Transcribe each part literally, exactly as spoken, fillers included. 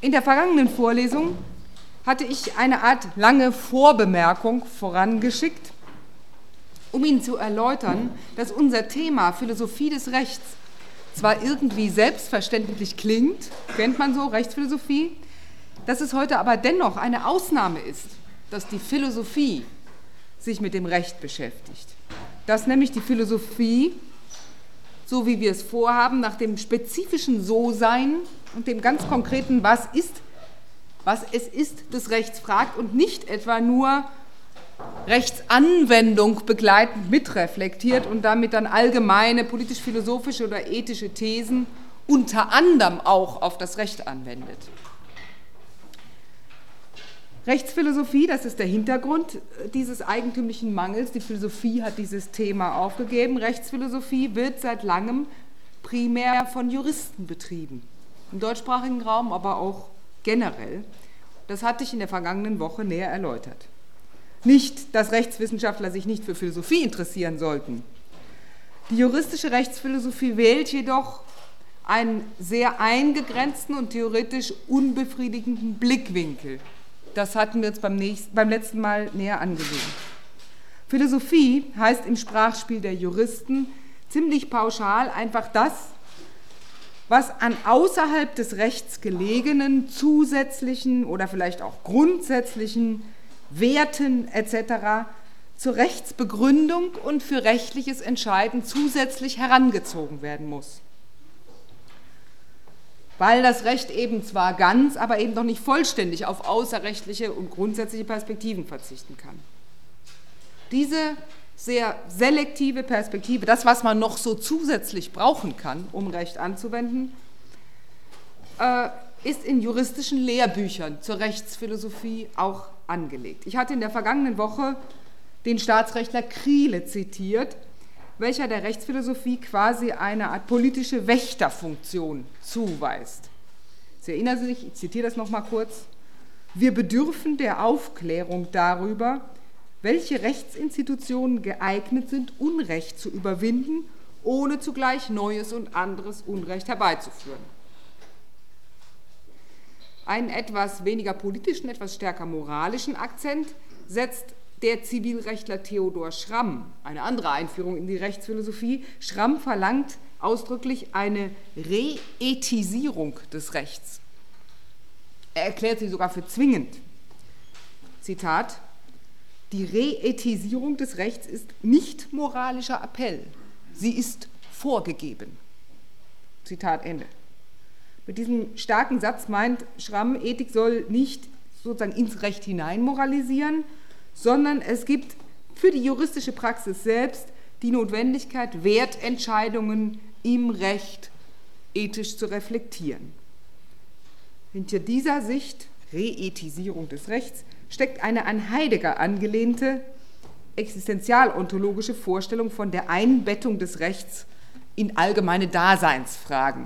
In der vergangenen Vorlesung hatte ich eine Art lange Vorbemerkung vorangeschickt, um Ihnen zu erläutern, dass unser Thema Philosophie des Rechts zwar irgendwie selbstverständlich klingt, kennt man so, Rechtsphilosophie, dass es heute aber dennoch eine Ausnahme ist, dass die Philosophie sich mit dem Recht beschäftigt. Dass nämlich die Philosophie, so wie wir es vorhaben, nach dem spezifischen So-Sein und dem ganz konkreten Was ist, was es ist, des Rechts fragt und nicht etwa nur Rechtsanwendung begleitend mitreflektiert und damit dann allgemeine politisch-philosophische oder ethische Thesen unter anderem auch auf das Recht anwendet. Rechtsphilosophie, das ist der Hintergrund dieses eigentümlichen Mangels. Die Philosophie hat dieses Thema aufgegeben. Rechtsphilosophie wird seit langem primär von Juristen betrieben. Im deutschsprachigen Raum, aber auch generell. Das hatte ich in der vergangenen Woche näher erläutert. Nicht, dass Rechtswissenschaftler sich nicht für Philosophie interessieren sollten. Die juristische Rechtsphilosophie wählt jedoch einen sehr eingegrenzten und theoretisch unbefriedigenden Blickwinkel. Das hatten wir uns beim, nächsten, beim letzten Mal näher angesehen. Philosophie heißt im Sprachspiel der Juristen ziemlich pauschal einfach das, was an außerhalb des Rechts gelegenen zusätzlichen oder vielleicht auch grundsätzlichen Werten et cetera zur Rechtsbegründung und für rechtliches Entscheiden zusätzlich herangezogen werden muss. Weil das Recht eben zwar ganz, aber eben noch nicht vollständig auf außerrechtliche und grundsätzliche Perspektiven verzichten kann. Diese sehr selektive Perspektive, das, was man noch so zusätzlich brauchen kann, um Recht anzuwenden, äh, ist in juristischen Lehrbüchern zur Rechtsphilosophie auch angelegt. Ich hatte in der vergangenen Woche den Staatsrechtler Kriele zitiert, welcher der Rechtsphilosophie quasi eine Art politische Wächterfunktion zuweist. Sie erinnern sich, ich zitiere das nochmal kurz: Wir bedürfen der Aufklärung darüber, welche Rechtsinstitutionen geeignet sind, Unrecht zu überwinden, ohne zugleich neues und anderes Unrecht herbeizuführen. Einen etwas weniger politischen, etwas stärker moralischen Akzent setzt der Zivilrechtler Theodor Schramm, eine andere Einführung in die Rechtsphilosophie. Schramm verlangt ausdrücklich eine Reethisierung des Rechts. Er erklärt sie sogar für zwingend. Zitat: Die Reethisierung des Rechts ist nicht moralischer Appell, sie ist vorgegeben. Zitat Ende. Mit diesem starken Satz meint Schramm, Ethik soll nicht sozusagen ins Recht hinein moralisieren, sondern es gibt für die juristische Praxis selbst die Notwendigkeit, Wertentscheidungen im Recht ethisch zu reflektieren. Hinter dieser Sicht, Reethisierung des Rechts, steckt eine an Heidegger angelehnte existenzialontologische Vorstellung von der Einbettung des Rechts in allgemeine Daseinsfragen.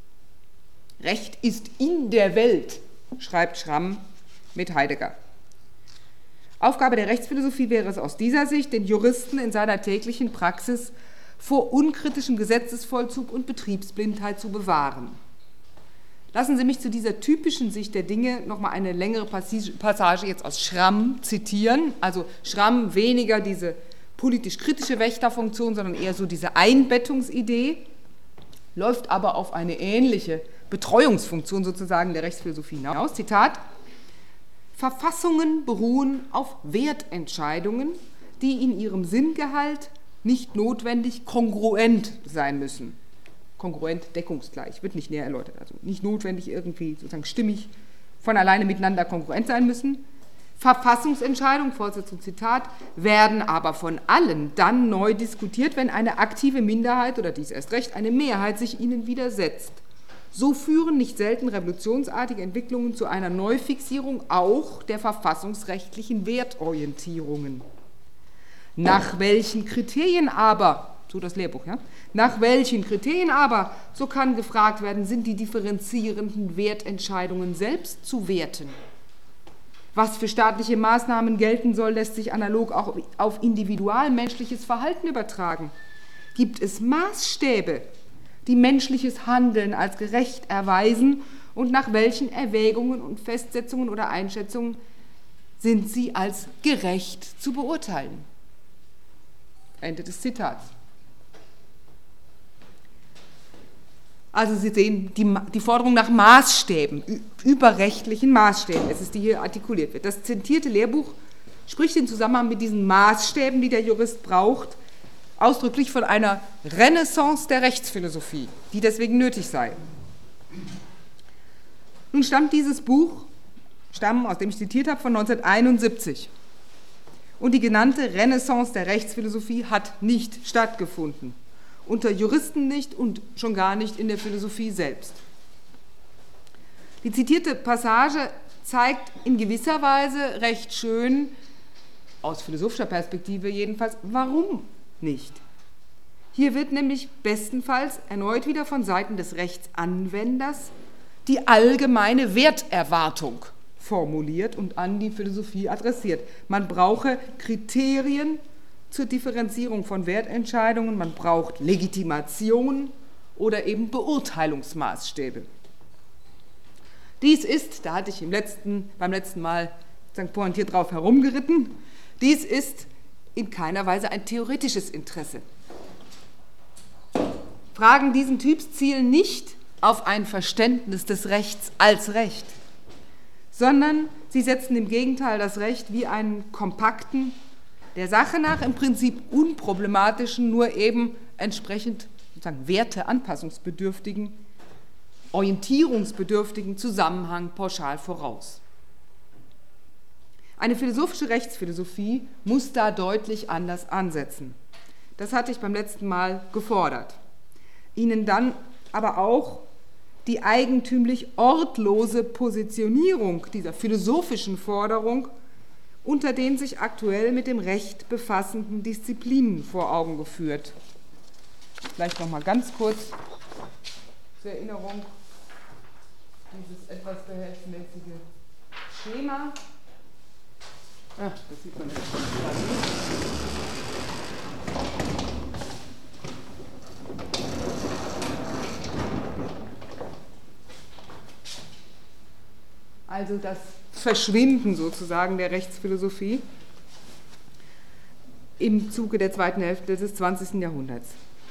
Recht ist in der Welt, schreibt Schramm mit Heidegger. Aufgabe der Rechtsphilosophie wäre es aus dieser Sicht, den Juristen in seiner täglichen Praxis vor unkritischem Gesetzesvollzug und Betriebsblindheit zu bewahren. Lassen Sie mich zu dieser typischen Sicht der Dinge nochmal eine längere Passage jetzt aus Schramm zitieren. Also Schramm weniger diese politisch-kritische Wächterfunktion, sondern eher so diese Einbettungsidee, läuft aber auf eine ähnliche Betreuungsfunktion sozusagen der Rechtsphilosophie hinaus. Zitat: Verfassungen beruhen auf Wertentscheidungen, die in ihrem Sinngehalt nicht notwendig kongruent sein müssen. Kongruent, deckungsgleich, wird nicht näher erläutert, also nicht notwendig irgendwie sozusagen stimmig von alleine miteinander kongruent sein müssen. Verfassungsentscheidungen, Fortsetzung Zitat, werden aber von allen dann neu diskutiert, wenn eine aktive Minderheit oder dies erst recht eine Mehrheit sich ihnen widersetzt. So führen nicht selten revolutionsartige Entwicklungen zu einer Neufixierung auch der verfassungsrechtlichen Wertorientierungen. Nach welchen Kriterien aber, so das Lehrbuch, ja, nach welchen Kriterien aber, so kann gefragt werden, sind die differenzierenden Wertentscheidungen selbst zu werten? Was für staatliche Maßnahmen gelten soll, lässt sich analog auch auf individualmenschliches Verhalten übertragen. Gibt es Maßstäbe, die menschliches Handeln als gerecht erweisen und nach welchen Erwägungen und Festsetzungen oder Einschätzungen sind sie als gerecht zu beurteilen. Ende des Zitats. Also Sie sehen die, die Forderung nach Maßstäben, überrechtlichen Maßstäben, es ist die hier artikuliert wird. Das zitierte Lehrbuch spricht im Zusammenhang mit diesen Maßstäben, die der Jurist braucht, ausdrücklich von einer Renaissance der Rechtsphilosophie, die deswegen nötig sei. Nun stammt dieses Buch, stammen, aus dem ich zitiert habe, von neunzehnhunderteinundsiebzig. Und die genannte Renaissance der Rechtsphilosophie hat nicht stattgefunden. Unter Juristen nicht und schon gar nicht in der Philosophie selbst. Die zitierte Passage zeigt in gewisser Weise recht schön, aus philosophischer Perspektive jedenfalls, warum nicht. Hier wird nämlich bestenfalls erneut wieder von Seiten des Rechtsanwenders die allgemeine Werterwartung formuliert und an die Philosophie adressiert. Man brauche Kriterien zur Differenzierung von Wertentscheidungen, man braucht Legitimation oder eben Beurteilungsmaßstäbe. Dies ist, da hatte ich im letzten, beim letzten Mal Sankt pointiert drauf herumgeritten, dies ist in keiner Weise ein theoretisches Interesse. Fragen diesen Typs zielen nicht auf ein Verständnis des Rechts als Recht, sondern sie setzen im Gegenteil das Recht wie einen kompakten, der Sache nach im Prinzip unproblematischen, nur eben entsprechend sozusagen werteanpassungsbedürftigen, orientierungsbedürftigen Zusammenhang pauschal voraus. Eine philosophische Rechtsphilosophie muss da deutlich anders ansetzen. Das hatte ich beim letzten Mal gefordert. Ihnen dann aber auch die eigentümlich ortlose Positionierung dieser philosophischen Forderung unter den sich aktuell mit dem Recht befassenden Disziplinen vor Augen geführt. Vielleicht noch mal ganz kurz zur Erinnerung dieses etwas behelfsmäßige Schema. Ach, das sieht man jetzt schon Also das Verschwinden sozusagen der Rechtsphilosophie im Zuge der zweiten Hälfte des zwanzigsten Jahrhunderts.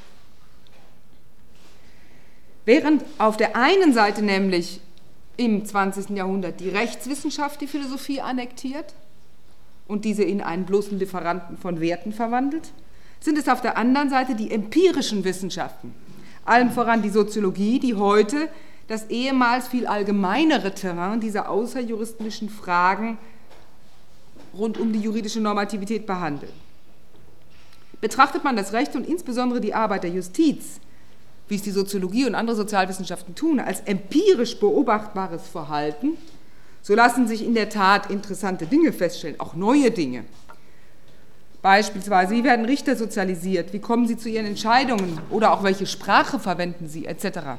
Während auf der einen Seite nämlich im zwanzigsten Jahrhundert die Rechtswissenschaft die Philosophie annektiert und diese in einen bloßen Lieferanten von Werten verwandelt, sind es auf der anderen Seite die empirischen Wissenschaften, allen voran die Soziologie, die heute das ehemals viel allgemeinere Terrain dieser außerjuristischen Fragen rund um die juridische Normativität behandeln. Betrachtet man das Recht und insbesondere die Arbeit der Justiz, wie es die Soziologie und andere Sozialwissenschaften tun, als empirisch beobachtbares Verhalten, so lassen sich in der Tat interessante Dinge feststellen, auch neue Dinge. Beispielsweise, wie werden Richter sozialisiert, wie kommen sie zu ihren Entscheidungen oder auch welche Sprache verwenden sie, et cetera.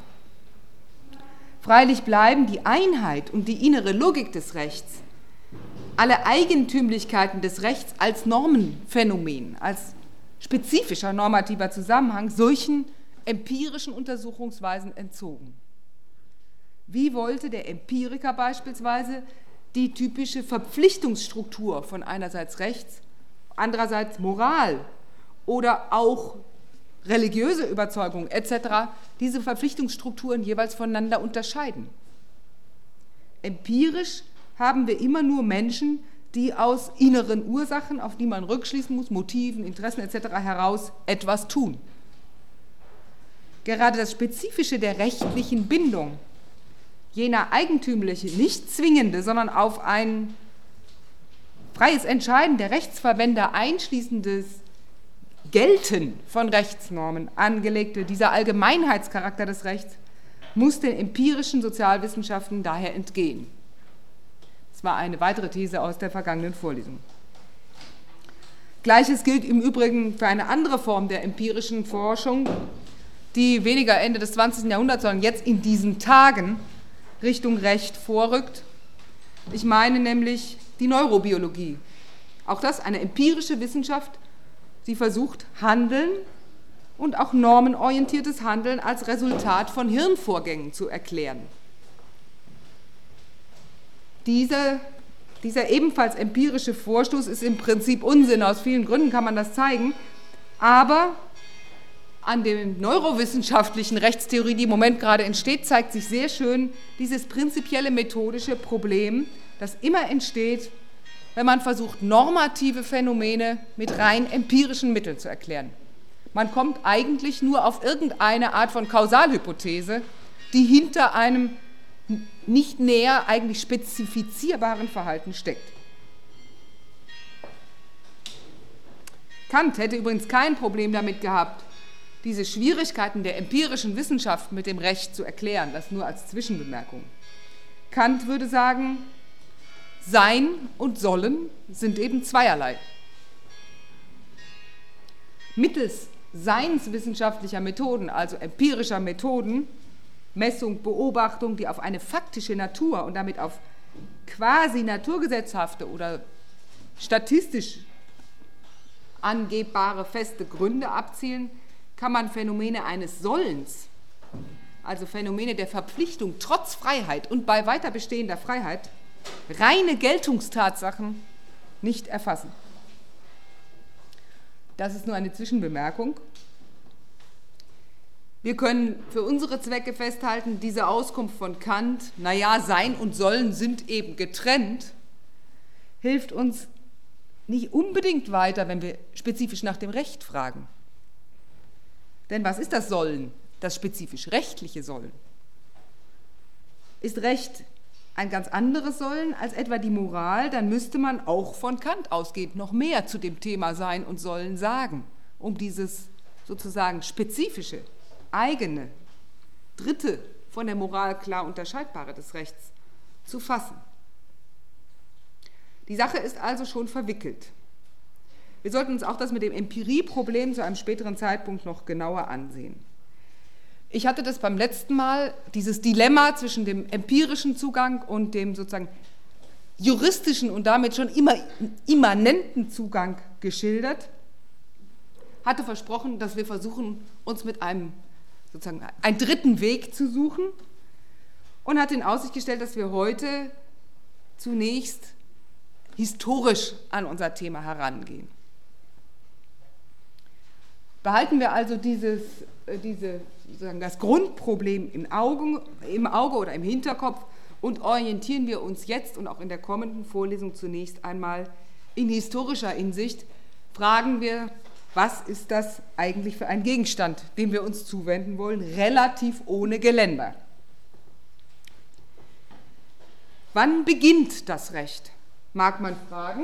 Freilich bleiben die Einheit und die innere Logik des Rechts, alle Eigentümlichkeiten des Rechts als Normenphänomen, als spezifischer normativer Zusammenhang solchen empirischen Untersuchungsweisen entzogen. Wie wollte der Empiriker beispielsweise die typische Verpflichtungsstruktur von einerseits Rechts, andererseits Moral oder auch religiöse Überzeugung et cetera, diese Verpflichtungsstrukturen jeweils voneinander unterscheiden? Empirisch haben wir immer nur Menschen, die aus inneren Ursachen, auf die man rückschließen muss, Motiven, Interessen et cetera heraus etwas tun. Gerade das Spezifische der rechtlichen Bindung, jener eigentümliche, nicht zwingende, sondern auf ein freies Entscheiden der Rechtsverwender einschließendes Gelten von Rechtsnormen angelegte, dieser Allgemeinheitscharakter des Rechts, muss den empirischen Sozialwissenschaften daher entgehen. Das war eine weitere These aus der vergangenen Vorlesung. Gleiches gilt im Übrigen für eine andere Form der empirischen Forschung, die weniger Ende des zwanzigsten Jahrhunderts, sondern jetzt in diesen Tagen Richtung Recht vorrückt. Ich meine nämlich die Neurobiologie. Auch das eine empirische Wissenschaft. Sie versucht, Handeln und auch normenorientiertes Handeln als Resultat von Hirnvorgängen zu erklären. Diese, dieser ebenfalls empirische Vorstoß ist im Prinzip Unsinn, aus vielen Gründen kann man das zeigen, aber an der neurowissenschaftlichen Rechtstheorie, die im Moment gerade entsteht, zeigt sich sehr schön dieses prinzipielle methodische Problem, das immer entsteht, wenn man versucht, normative Phänomene mit rein empirischen Mitteln zu erklären. Man kommt eigentlich nur auf irgendeine Art von Kausalhypothese, die hinter einem nicht näher eigentlich spezifizierbaren Verhalten steckt. Kant hätte übrigens kein Problem damit gehabt, diese Schwierigkeiten der empirischen Wissenschaft mit dem Recht zu erklären, das nur als Zwischenbemerkung. Kant würde sagen, Sein und Sollen sind eben zweierlei. Mittels seinswissenschaftlicher Methoden, also empirischer Methoden, Messung, Beobachtung, die auf eine faktische Natur und damit auf quasi naturgesetzhafte oder statistisch angebbare feste Gründe abzielen, kann man Phänomene eines Sollens, also Phänomene der Verpflichtung trotz Freiheit und bei weiter bestehender Freiheit, reine Geltungstatsachen nicht erfassen. Das ist nur eine Zwischenbemerkung. Wir können für unsere Zwecke festhalten, diese Auskunft von Kant, naja, Sein und Sollen sind eben getrennt, hilft uns nicht unbedingt weiter, wenn wir spezifisch nach dem Recht fragen. Denn was ist das Sollen, das spezifisch rechtliche Sollen? Ist Recht ein ganz anderes Sollen als etwa die Moral, dann müsste man auch von Kant ausgehend noch mehr zu dem Thema Sein und Sollen sagen, um dieses sozusagen spezifische, eigene, dritte, von der Moral klar unterscheidbare des Rechts zu fassen. Die Sache ist also schon verwickelt. Wir sollten uns auch das mit dem Empirieproblem zu einem späteren Zeitpunkt noch genauer ansehen. Ich hatte das beim letzten Mal, dieses Dilemma zwischen dem empirischen Zugang und dem sozusagen juristischen und damit schon immer immanenten Zugang geschildert, hatte versprochen, dass wir versuchen, uns mit einem sozusagen einen dritten Weg zu suchen und hat in Aussicht gestellt, dass wir heute zunächst historisch an unser Thema herangehen. Behalten wir also dieses, diese, sozusagen das Grundproblem im Auge, im Auge oder im Hinterkopf und orientieren wir uns jetzt und auch in der kommenden Vorlesung zunächst einmal in historischer Hinsicht, fragen wir, was ist das eigentlich für ein Gegenstand, dem wir uns zuwenden wollen, relativ ohne Geländer. Wann beginnt das Recht, mag man fragen.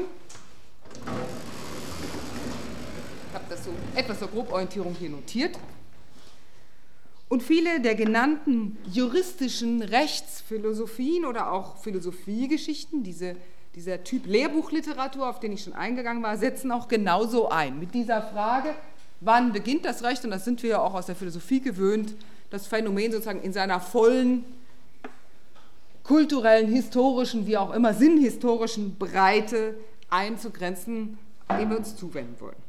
Ich habe das so etwas zur Groborientierung hier notiert. Und viele der genannten juristischen Rechtsphilosophien oder auch Philosophiegeschichten, diese, dieser Typ Lehrbuchliteratur, auf den ich schon eingegangen war, setzen auch genauso ein. Mit dieser Frage, wann beginnt das Recht, und das sind wir ja auch aus der Philosophie gewöhnt, das Phänomen sozusagen in seiner vollen kulturellen, historischen, wie auch immer sinnhistorischen Breite einzugrenzen, dem wir uns zuwenden wollen.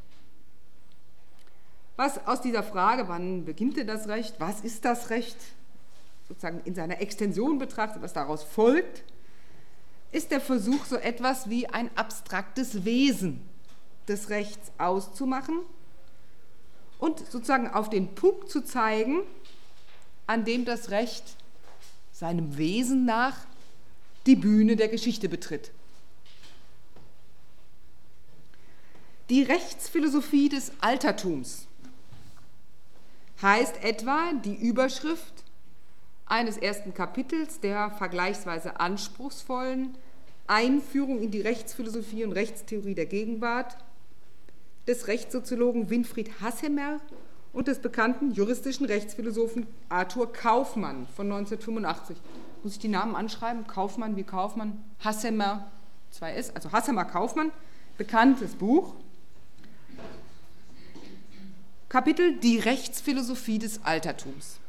Was aus dieser Frage, wann beginnt denn das Recht, was ist das Recht, sozusagen in seiner Extension betrachtet, was daraus folgt, ist der Versuch, so etwas wie ein abstraktes Wesen des Rechts auszumachen und sozusagen auf den Punkt zu zeigen, an dem das Recht seinem Wesen nach die Bühne der Geschichte betritt. Die Rechtsphilosophie des Altertums heißt etwa die Überschrift eines ersten Kapitels der vergleichsweise anspruchsvollen Einführung in die Rechtsphilosophie und Rechtstheorie der Gegenwart des Rechtssoziologen Winfried Hassemer und des bekannten juristischen Rechtsphilosophen Arthur Kaufmann von neunzehnhundertfünfundachtzig. Muss ich die Namen anschreiben? Kaufmann wie Kaufmann, Hassemer, zwei S, also Hassemer Kaufmann, bekanntes Buch. Kapitel Die Rechtsphilosophie des Altertums.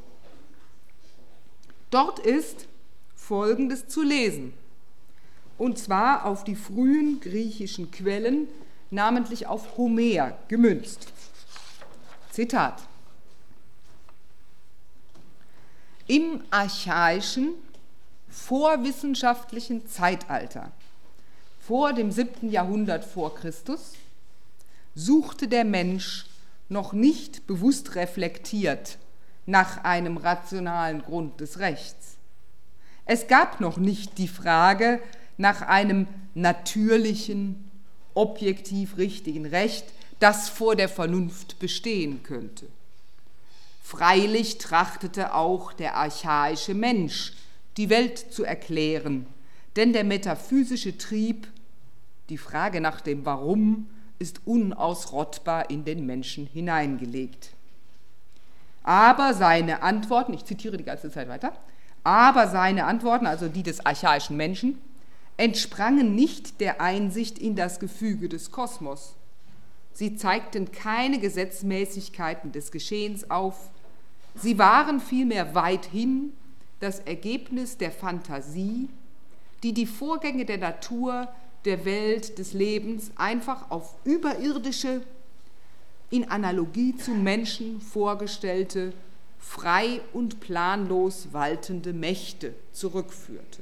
Dort ist Folgendes zu lesen, und zwar auf die frühen griechischen Quellen, namentlich auf Homer, gemünzt. Zitat: Im Archaischen vorwissenschaftlichen Zeitalter, vor dem siebten Jahrhundert vor Christus, suchte der Mensch noch nicht bewusst reflektiert nach einem rationalen Grund des Rechts. Es gab noch nicht die Frage nach einem natürlichen, objektiv richtigen Recht, das vor der Vernunft bestehen könnte. Freilich trachtete auch der archaische Mensch, die Welt zu erklären, denn der metaphysische Trieb, die Frage nach dem Warum, ist unausrottbar in den Menschen hineingelegt. Aber seine Antworten, ich zitiere die ganze Zeit weiter, aber seine Antworten, also die des archaischen Menschen, entsprangen nicht der Einsicht in das Gefüge des Kosmos. Sie zeigten keine Gesetzmäßigkeiten des Geschehens auf, sie waren vielmehr weithin das Ergebnis der Fantasie, die die Vorgänge der Natur, der Welt, des Lebens einfach auf überirdische, in Analogie zum Menschen vorgestellte, frei und planlos waltende Mächte zurückführte.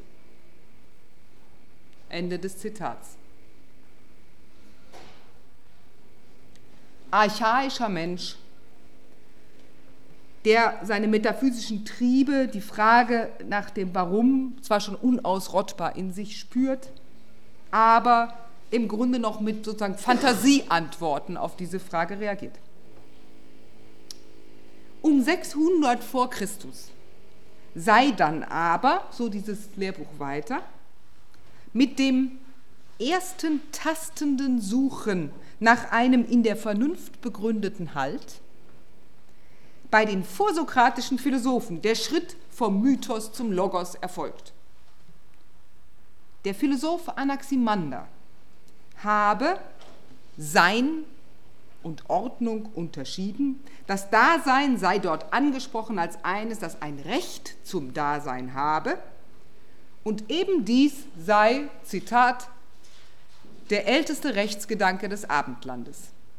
Ende des Zitats. Archaischer Mensch, der seine metaphysischen Triebe, die Frage nach dem Warum, zwar schon unausrottbar in sich spürt, aber im Grunde noch mit sozusagen Fantasieantworten auf diese Frage reagiert. Um sechshundert vor Christus sei dann aber, so dieses Lehrbuch weiter, mit dem ersten tastenden Suchen nach einem in der Vernunft begründeten Halt bei den vorsokratischen Philosophen der Schritt vom Mythos zum Logos erfolgt. Der Philosoph Anaximander habe Sein und Ordnung unterschieden. Das Dasein sei dort angesprochen als eines, das ein Recht zum Dasein habe. Und eben dies sei, Zitat, der älteste Rechtsgedanke des Abendlandes.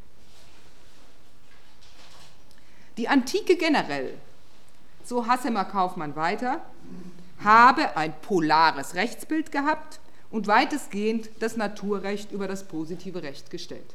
Die Antike generell, so Hassemer Kaufmann weiter, habe ein polares Rechtsbild gehabt und weitestgehend das Naturrecht über das positive Recht gestellt.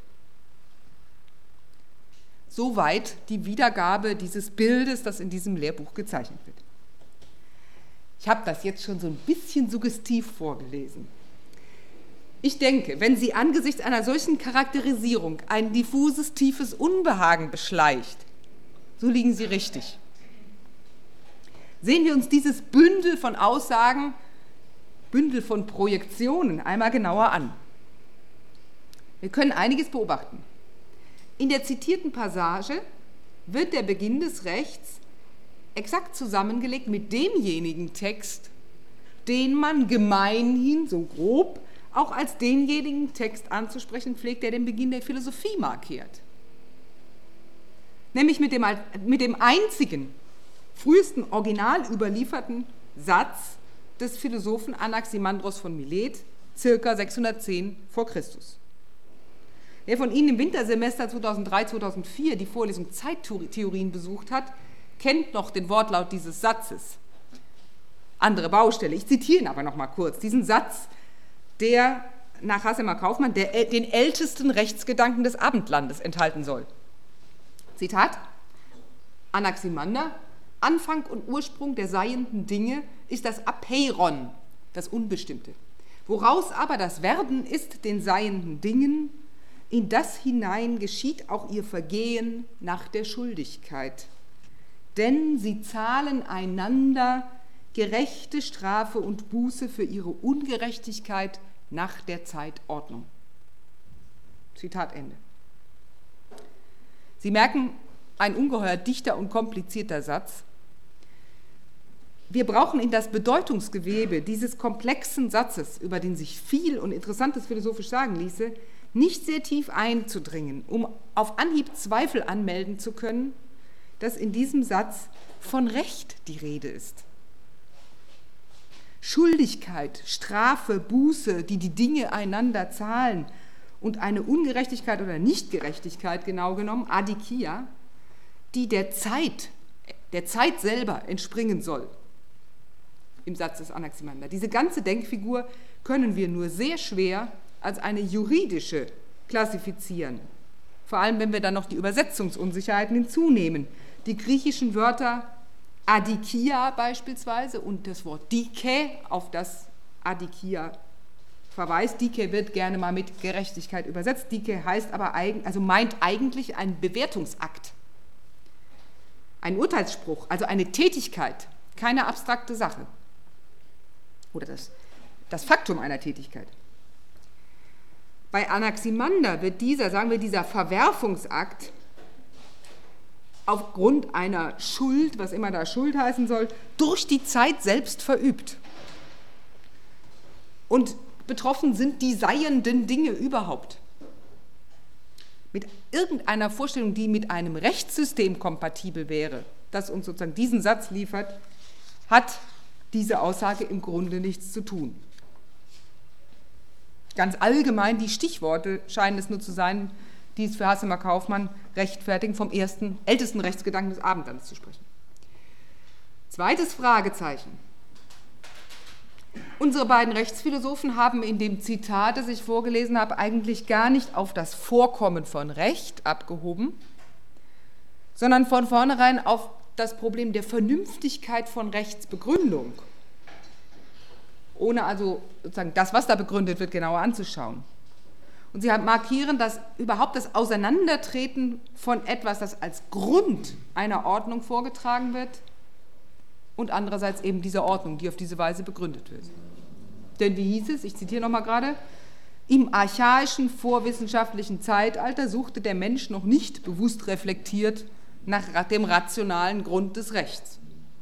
Soweit die Wiedergabe dieses Bildes, das in diesem Lehrbuch gezeichnet wird. Ich habe das jetzt schon so ein bisschen suggestiv vorgelesen. Ich denke, wenn Sie angesichts einer solchen Charakterisierung ein diffuses, tiefes Unbehagen beschleicht, so liegen Sie richtig. Sehen wir uns dieses Bündel von Aussagen, Bündel von Projektionen einmal genauer an. Wir können einiges beobachten. In der zitierten Passage wird der Beginn des Rechts exakt zusammengelegt mit demjenigen Text, den man gemeinhin, so grob, auch als denjenigen Text anzusprechen pflegt, der den Beginn der Philosophie markiert. Nämlich mit dem, mit dem einzigen, frühesten original überlieferten Satz des Philosophen Anaximandros von Milet, circa sechshundertzehn vor Christus. Wer von Ihnen im Wintersemester zweitausenddrei zweitausendvier die Vorlesung Zeittheorien besucht hat, kennt noch den Wortlaut dieses Satzes. Andere Baustelle. Ich zitiere ihn aber noch mal kurz. Diesen Satz, der nach Hassemer Kaufmann der, den ältesten Rechtsgedanken des Abendlandes enthalten soll. Zitat: Anaximander, Anfang und Ursprung der seienden Dinge ist das Apeiron, das Unbestimmte. Woraus aber das Werden ist den seienden Dingen, in das hinein geschieht auch ihr Vergehen nach der Schuldigkeit. Denn sie zahlen einander gerechte Strafe und Buße für ihre Ungerechtigkeit nach der Zeitordnung. Zitat Ende. Sie merken, ein ungeheuer dichter und komplizierter Satz. Wir brauchen in das Bedeutungsgewebe dieses komplexen Satzes, über den sich viel und Interessantes philosophisch sagen ließe, nicht sehr tief einzudringen, um auf Anhieb Zweifel anmelden zu können, dass in diesem Satz von Recht die Rede ist. Schuldigkeit, Strafe, Buße, die die Dinge einander zahlen und eine Ungerechtigkeit oder Nichtgerechtigkeit, genau genommen, Adikia, die der Zeit, der Zeit selber entspringen soll. im Satz des Anaximander. Diese ganze Denkfigur können wir nur sehr schwer als eine juridische klassifizieren. Vor allem, wenn wir dann noch die Übersetzungsunsicherheiten hinzunehmen. Die griechischen Wörter Adikia beispielsweise und das Wort Dike, auf das Adikia verweist. Dike wird gerne mal mit Gerechtigkeit übersetzt. Dike heißt aber, also meint eigentlich einen Bewertungsakt. Ein Urteilsspruch, also eine Tätigkeit, keine abstrakte Sache. Oder das, das Faktum einer Tätigkeit. Bei Anaximander wird dieser, sagen wir, dieser Verwerfungsakt aufgrund einer Schuld, was immer da Schuld heißen soll, durch die Zeit selbst verübt. Und betroffen sind die seienden Dinge überhaupt. Mit irgendeiner Vorstellung, die mit einem Rechtssystem kompatibel wäre, das uns sozusagen diesen Satz liefert, hat diese Aussage im Grunde nichts zu tun. Ganz allgemein die Stichworte scheinen es nur zu sein, die es für Hassemer Kaufmann rechtfertigen, vom ersten, ältesten Rechtsgedanken des Abendlandes zu sprechen. Zweites Fragezeichen. Unsere beiden Rechtsphilosophen haben in dem Zitat, das ich vorgelesen habe, eigentlich gar nicht auf das Vorkommen von Recht abgehoben, sondern von vornherein auf das Problem der Vernünftigkeit von Rechtsbegründung, ohne also sozusagen das, was da begründet wird, genauer anzuschauen. Und sie markieren, dass überhaupt das Auseinandertreten von etwas, das als Grund einer Ordnung vorgetragen wird, und andererseits eben diese Ordnung, die auf diese Weise begründet wird. Denn wie hieß es, ich zitiere nochmal gerade, im archaischen vorwissenschaftlichen Zeitalter suchte der Mensch noch nicht bewusst reflektiert nach dem rationalen Grund des Rechts.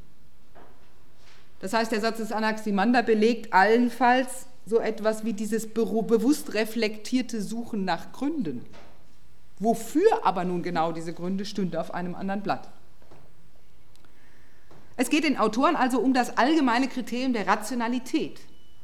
Das heißt, der Satz des Anaximander belegt allenfalls so etwas wie dieses bewusst reflektierte Suchen nach Gründen. Wofür aber nun genau diese Gründe, stünde auf einem anderen Blatt. Es geht den Autoren also um das allgemeine Kriterium der Rationalität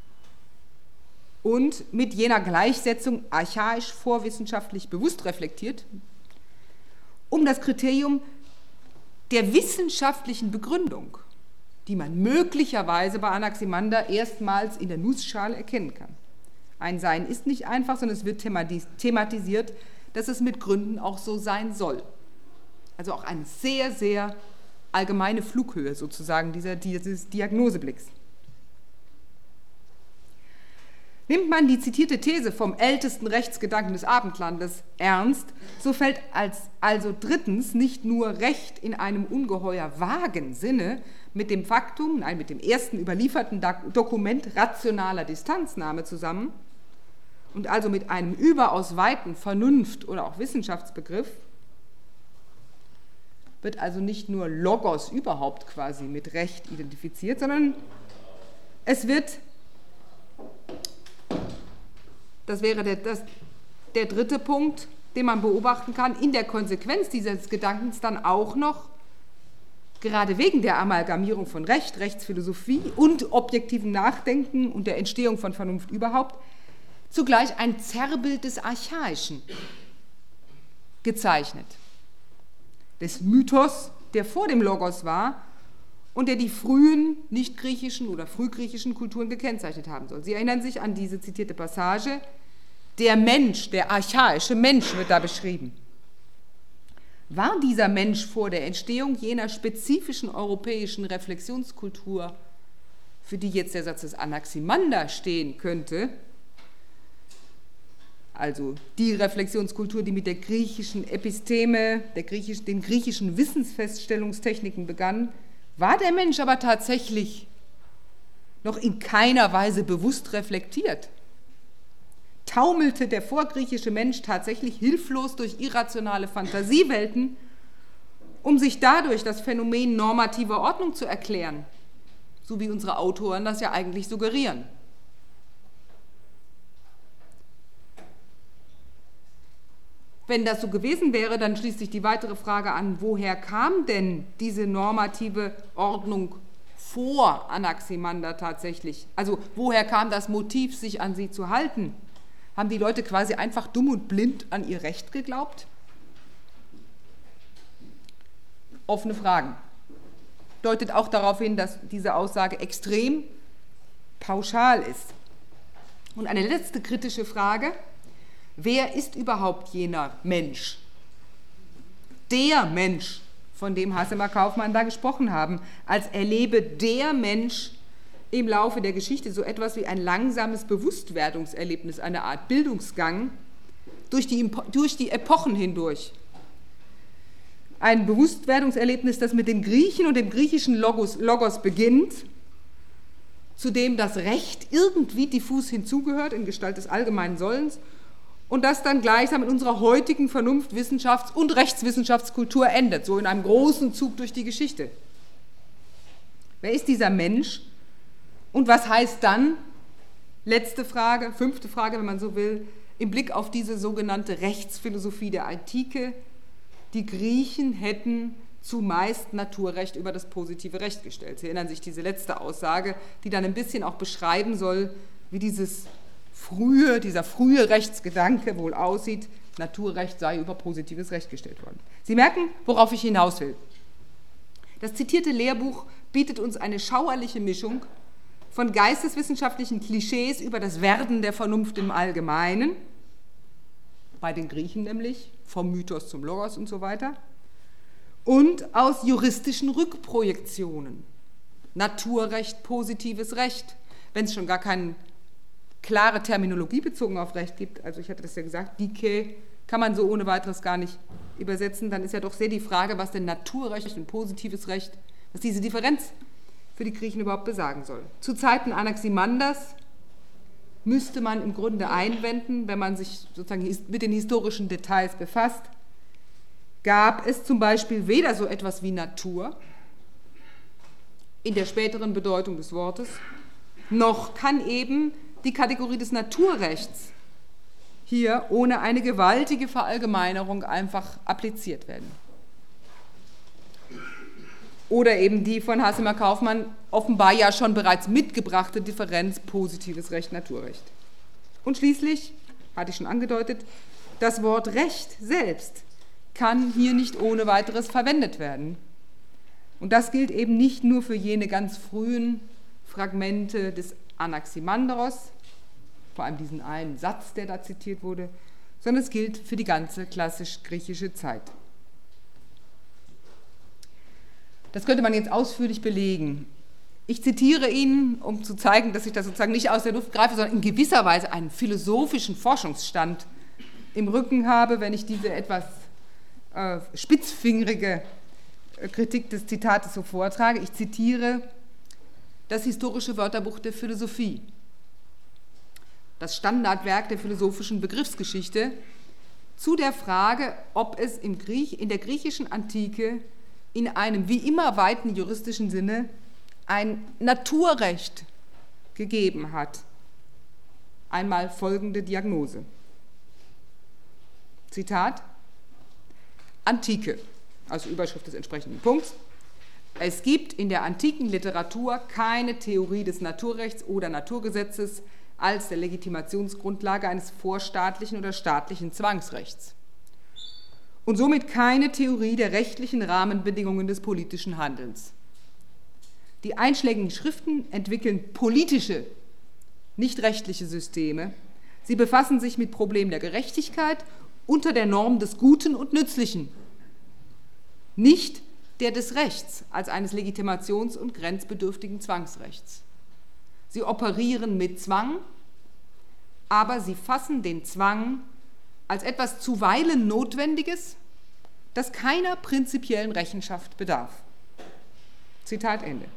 und mit jener Gleichsetzung archaisch vorwissenschaftlich bewusst reflektiert, um das Kriterium der wissenschaftlichen Begründung, die man möglicherweise bei Anaximander erstmals in der Nussschale erkennen kann. Ein Sein ist nicht einfach, sondern es wird thematisiert, dass es mit Gründen auch so sein soll. Also auch eine sehr, sehr allgemeine Flughöhe sozusagen dieser, dieses Diagnoseblicks. Nimmt man die zitierte These vom ältesten Rechtsgedanken des Abendlandes ernst, so fällt als, also drittens nicht nur Recht in einem ungeheuer vagen Sinne mit dem Faktum, nein, mit dem ersten überlieferten Dokument rationaler Distanznahme zusammen und also mit einem überaus weiten Vernunft- oder auch Wissenschaftsbegriff, wird also nicht nur Logos überhaupt quasi mit Recht identifiziert, sondern es wird, das wäre der, das, der dritte Punkt, den man beobachten kann, in der Konsequenz dieses Gedankens dann auch noch, gerade wegen der Amalgamierung von Recht, Rechtsphilosophie und objektivem Nachdenken und der Entstehung von Vernunft überhaupt, zugleich ein Zerrbild des Archaischen gezeichnet. Des Mythos, der vor dem Logos war und der die frühen nicht-griechischen oder frühgriechischen Kulturen gekennzeichnet haben soll. Sie erinnern sich an diese zitierte Passage, der Mensch, der archaische Mensch wird da beschrieben. War dieser Mensch vor der Entstehung jener spezifischen europäischen Reflexionskultur, für die jetzt der Satz des Anaximander stehen könnte, also die Reflexionskultur, die mit der griechischen Episteme, der griechisch, den griechischen Wissensfeststellungstechniken begann, war der Mensch aber tatsächlich noch in keiner Weise bewusst reflektiert. Taumelte der vorgriechische Mensch tatsächlich hilflos durch irrationale Fantasiewelten, um sich dadurch das Phänomen normativer Ordnung zu erklären, so wie unsere Autoren das ja eigentlich suggerieren. Wenn das so gewesen wäre, dann schließt sich die weitere Frage an, woher kam denn diese normative Ordnung vor Anaximander tatsächlich? Also woher kam das Motiv, sich an sie zu halten? Haben die Leute quasi einfach dumm und blind an ihr Recht geglaubt? Offene Fragen. deutet auch darauf hin, dass diese Aussage extrem pauschal ist. Und eine letzte kritische Frage: Wer ist überhaupt jener Mensch? Der Mensch, von dem Hassemer Kaufmann da gesprochen haben, als erlebe der Mensch im Laufe der Geschichte so etwas wie ein langsames Bewusstwerdungserlebnis, eine Art Bildungsgang durch die, durch die Epochen hindurch. Ein Bewusstwerdungserlebnis, das mit den Griechen und dem griechischen Logos, Logos beginnt, zu dem das Recht irgendwie diffus hinzugehört in Gestalt des allgemeinen Sollens und das dann gleichsam in unserer heutigen Vernunft-, Wissenschafts- und Rechtswissenschaftskultur endet, so in einem großen Zug durch die Geschichte. Wer ist dieser Mensch und was heißt dann, letzte Frage, fünfte Frage, wenn man so will, im Blick auf diese sogenannte Rechtsphilosophie der Antike: Die Griechen hätten zumeist Naturrecht über das positive Recht gestellt. Sie erinnern sich diese letzte Aussage, die dann ein bisschen auch beschreiben soll, wie dieses frühe, dieser frühe Rechtsgedanke wohl aussieht: Naturrecht sei über positives Recht gestellt worden. Sie merken, worauf ich hinaus will. Das zitierte Lehrbuch bietet uns eine schauerliche Mischung von geisteswissenschaftlichen Klischees über das Werden der Vernunft im Allgemeinen, bei den Griechen nämlich, vom Mythos zum Logos und so weiter, und aus juristischen Rückprojektionen. Naturrecht, positives Recht, wenn es schon gar keine klare Terminologie bezogen auf Recht gibt, also ich hatte das ja gesagt, Dike kann man so ohne weiteres gar nicht übersetzen, dann ist ja doch sehr die Frage, was denn Naturrecht und positives Recht, was diese Differenz für die Griechen überhaupt besagen soll. Zu Zeiten Anaximanders müsste man im Grunde einwenden, wenn man sich sozusagen mit den historischen Details befasst, gab es zum Beispiel weder so etwas wie Natur in der späteren Bedeutung des Wortes, noch kann eben die Kategorie des Naturrechts hier ohne eine gewaltige Verallgemeinerung einfach appliziert werden. Oder eben die von Hassemer Kaufmann offenbar ja schon bereits mitgebrachte Differenz positives Recht, Naturrecht. Und schließlich, hatte ich schon angedeutet, das Wort Recht selbst kann hier nicht ohne weiteres verwendet werden. Und das gilt eben nicht nur für jene ganz frühen Fragmente des Anaximandros, vor allem diesen einen Satz, der da zitiert wurde, sondern es gilt für die ganze klassisch-griechische Zeit. Das könnte man jetzt ausführlich belegen. Ich zitiere Ihnen, um zu zeigen, dass ich das sozusagen nicht aus der Luft greife, sondern in gewisser Weise einen philosophischen Forschungsstand im Rücken habe, wenn ich diese etwas äh, spitzfingerige Kritik des Zitates so vortrage. Ich zitiere das historische Wörterbuch der Philosophie, das Standardwerk der philosophischen Begriffsgeschichte, zu der Frage, ob es im Griech, in der griechischen Antike in einem wie immer weiten juristischen Sinne ein Naturrecht gegeben hat. Einmal folgende Diagnose. Zitat: Antike, also Überschrift des entsprechenden Punkts. Es gibt in der antiken Literatur keine Theorie des Naturrechts oder Naturgesetzes als der Legitimationsgrundlage eines vorstaatlichen oder staatlichen Zwangsrechts und somit keine Theorie der rechtlichen Rahmenbedingungen des politischen Handelns. Die einschlägigen Schriften entwickeln politische, nicht rechtliche Systeme. Sie befassen sich mit Problemen der Gerechtigkeit unter der Norm des Guten und Nützlichen, nicht der des Rechts als eines legitimations- und grenzbedürftigen Zwangsrechts. Sie operieren mit Zwang, aber sie fassen den Zwang als etwas zuweilen Notwendiges, das keiner prinzipiellen Rechenschaft bedarf. Zitat Ende.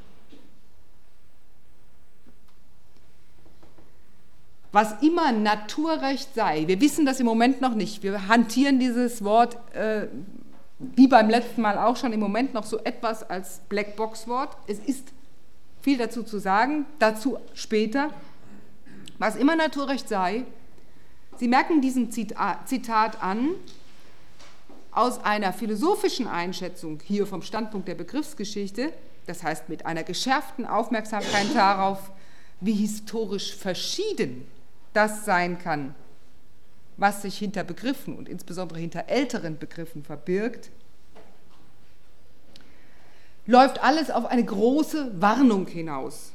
Was immer Naturrecht sei, wir wissen das im Moment noch nicht, wir hantieren dieses Wort, äh, wie beim letzten Mal auch schon, im Moment noch so etwas als Blackbox-Wort. Es ist viel dazu zu sagen, dazu später. Was immer Naturrecht sei, Sie merken diesen Zitat an, aus einer philosophischen Einschätzung, hier vom Standpunkt der Begriffsgeschichte, das heißt mit einer geschärften Aufmerksamkeit darauf, wie historisch verschieden das sein kann, was sich hinter Begriffen und insbesondere hinter älteren Begriffen verbirgt, läuft alles auf eine große Warnung hinaus.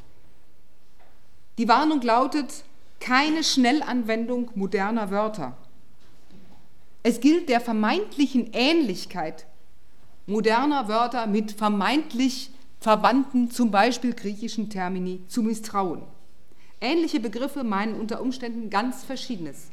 Die Warnung lautet: keine Schnellanwendung moderner Wörter. Es gilt der vermeintlichen Ähnlichkeit moderner Wörter mit vermeintlich verwandten, zum Beispiel griechischen Termini, zu misstrauen. Ähnliche Begriffe meinen unter Umständen ganz Verschiedenes.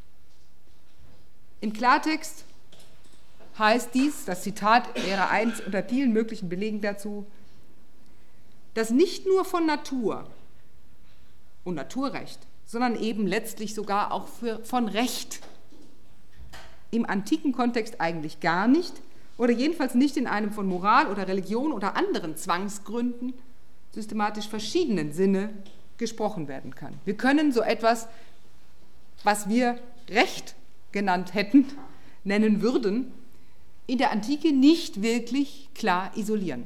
Im Klartext heißt dies, das Zitat wäre eins unter vielen möglichen Belegen dazu, dass nicht nur von Natur und Naturrecht, sondern eben letztlich sogar auch für, von Recht im antiken Kontext eigentlich gar nicht oder jedenfalls nicht in einem von Moral oder Religion oder anderen Zwangsgründen systematisch verschiedenen Sinne gesprochen werden kann. Wir können so etwas, was wir Recht genannt hätten, nennen würden, in der Antike nicht wirklich klar isolieren.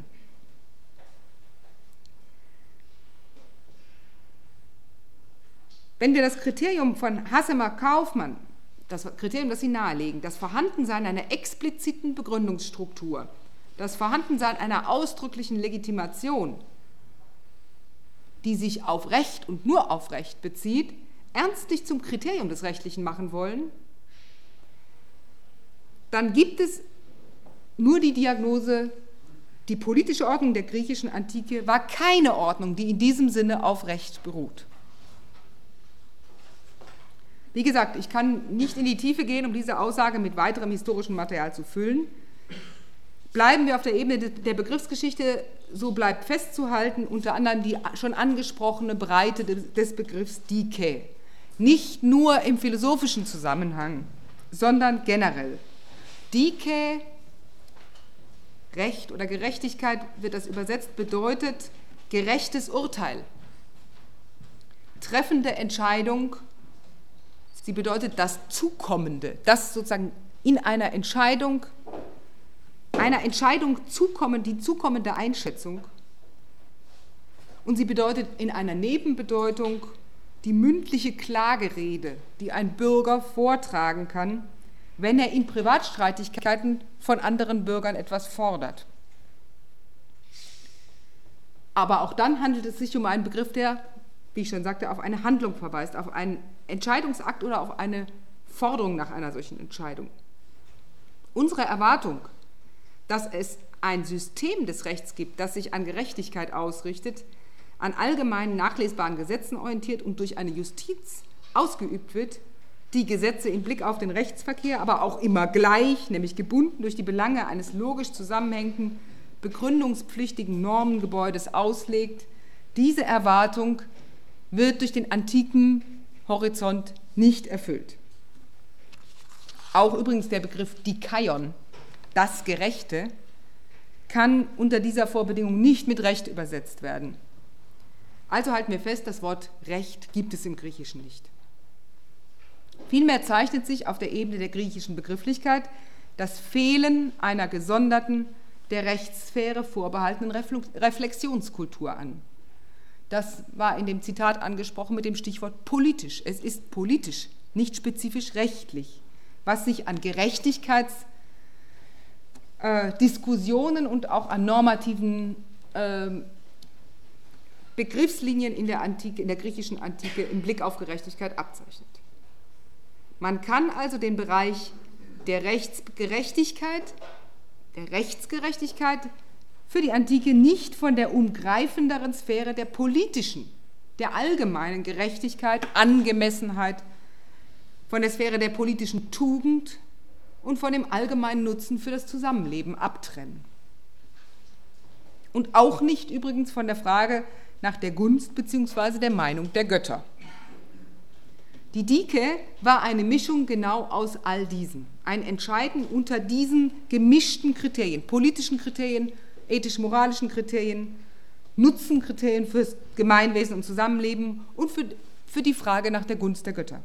Wenn wir das Kriterium von Hassemer-Kaufmann, das Kriterium, das Sie nahelegen, das Vorhandensein einer expliziten Begründungsstruktur, das Vorhandensein einer ausdrücklichen Legitimation, die sich auf Recht und nur auf Recht bezieht, ernstlich zum Kriterium des Rechtlichen machen wollen, dann gibt es nur die Diagnose, die politische Ordnung der griechischen Antike war keine Ordnung, die in diesem Sinne auf Recht beruht. Wie gesagt, ich kann nicht in die Tiefe gehen, um diese Aussage mit weiterem historischem Material zu füllen. Bleiben wir auf der Ebene der Begriffsgeschichte, so bleibt festzuhalten, unter anderem die schon angesprochene Breite des Begriffs Dike. Nicht nur im philosophischen Zusammenhang, sondern generell. Dike, Recht oder Gerechtigkeit wird das übersetzt, bedeutet gerechtes Urteil, treffende Entscheidung. Sie bedeutet das Zukommende, das sozusagen in einer Entscheidung, einer Entscheidung zukommen, die zukommende Einschätzung. Und sie bedeutet in einer Nebenbedeutung die mündliche Klagerede, die ein Bürger vortragen kann, wenn er in Privatstreitigkeiten von anderen Bürgern etwas fordert. Aber auch dann handelt es sich um einen Begriff, der, wie ich schon sagte, auf eine Handlung verweist, auf einen Entscheidungsakt oder auf eine Forderung nach einer solchen Entscheidung. Unsere Erwartung, dass es ein System des Rechts gibt, das sich an Gerechtigkeit ausrichtet, an allgemeinen nachlesbaren Gesetzen orientiert und durch eine Justiz ausgeübt wird, die Gesetze im Blick auf den Rechtsverkehr, aber auch immer gleich, nämlich gebunden durch die Belange eines logisch zusammenhängenden, begründungspflichtigen Normengebäudes auslegt, diese Erwartung wird durch den antiken Horizont nicht erfüllt. Auch übrigens der Begriff Dikaion, das Gerechte, kann unter dieser Vorbedingung nicht mit Recht übersetzt werden. Also halten wir fest, das Wort Recht gibt es im Griechischen nicht. Vielmehr zeichnet sich auf der Ebene der griechischen Begrifflichkeit das Fehlen einer gesonderten, der Rechtssphäre vorbehaltenen Reflexionskultur an. Das war in dem Zitat angesprochen mit dem Stichwort politisch. Es ist politisch, nicht spezifisch rechtlich, was sich an Gerechtigkeitsdiskussionen äh, und auch an normativen äh, Begriffslinien in der, Antike, in der griechischen Antike im Blick auf Gerechtigkeit abzeichnet. Man kann also den Bereich der Rechtsgerechtigkeit, der Rechtsgerechtigkeit für die Antike nicht von der umgreifenderen Sphäre der politischen, der allgemeinen Gerechtigkeit, Angemessenheit, von der Sphäre der politischen Tugend und von dem allgemeinen Nutzen für das Zusammenleben abtrennen. Und auch nicht übrigens von der Frage nach der Gunst bzw. der Meinung der Götter. Die Dike war eine Mischung genau aus all diesen, ein Entscheiden unter diesen gemischten Kriterien, politischen Kriterien, ethisch-moralischen Kriterien, Nutzenkriterien fürs Gemeinwesen und Zusammenleben und für, für die Frage nach der Gunst der Götter.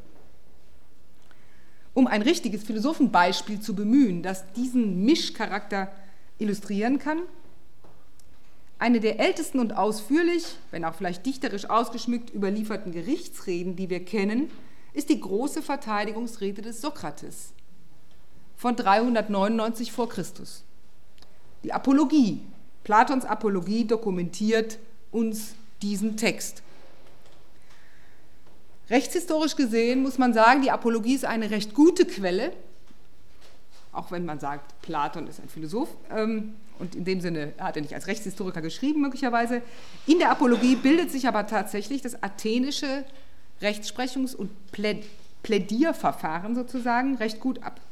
Um ein richtiges Philosophenbeispiel zu bemühen, das diesen Mischcharakter illustrieren kann, eine der ältesten und ausführlich, wenn auch vielleicht dichterisch ausgeschmückt, überlieferten Gerichtsreden, die wir kennen, ist die große Verteidigungsrede des Sokrates von dreihundertneunundneunzig vor Christus. Die Apologie, Platons Apologie dokumentiert uns diesen Text. Rechtshistorisch gesehen muss man sagen, die Apologie ist eine recht gute Quelle, auch wenn man sagt, Platon ist ein Philosoph, ähm, und in dem Sinne hat er nicht als Rechtshistoriker geschrieben möglicherweise. In der Apologie bildet sich aber tatsächlich das athenische Rechtsprechungs- und Plädierverfahren sozusagen recht gut ab.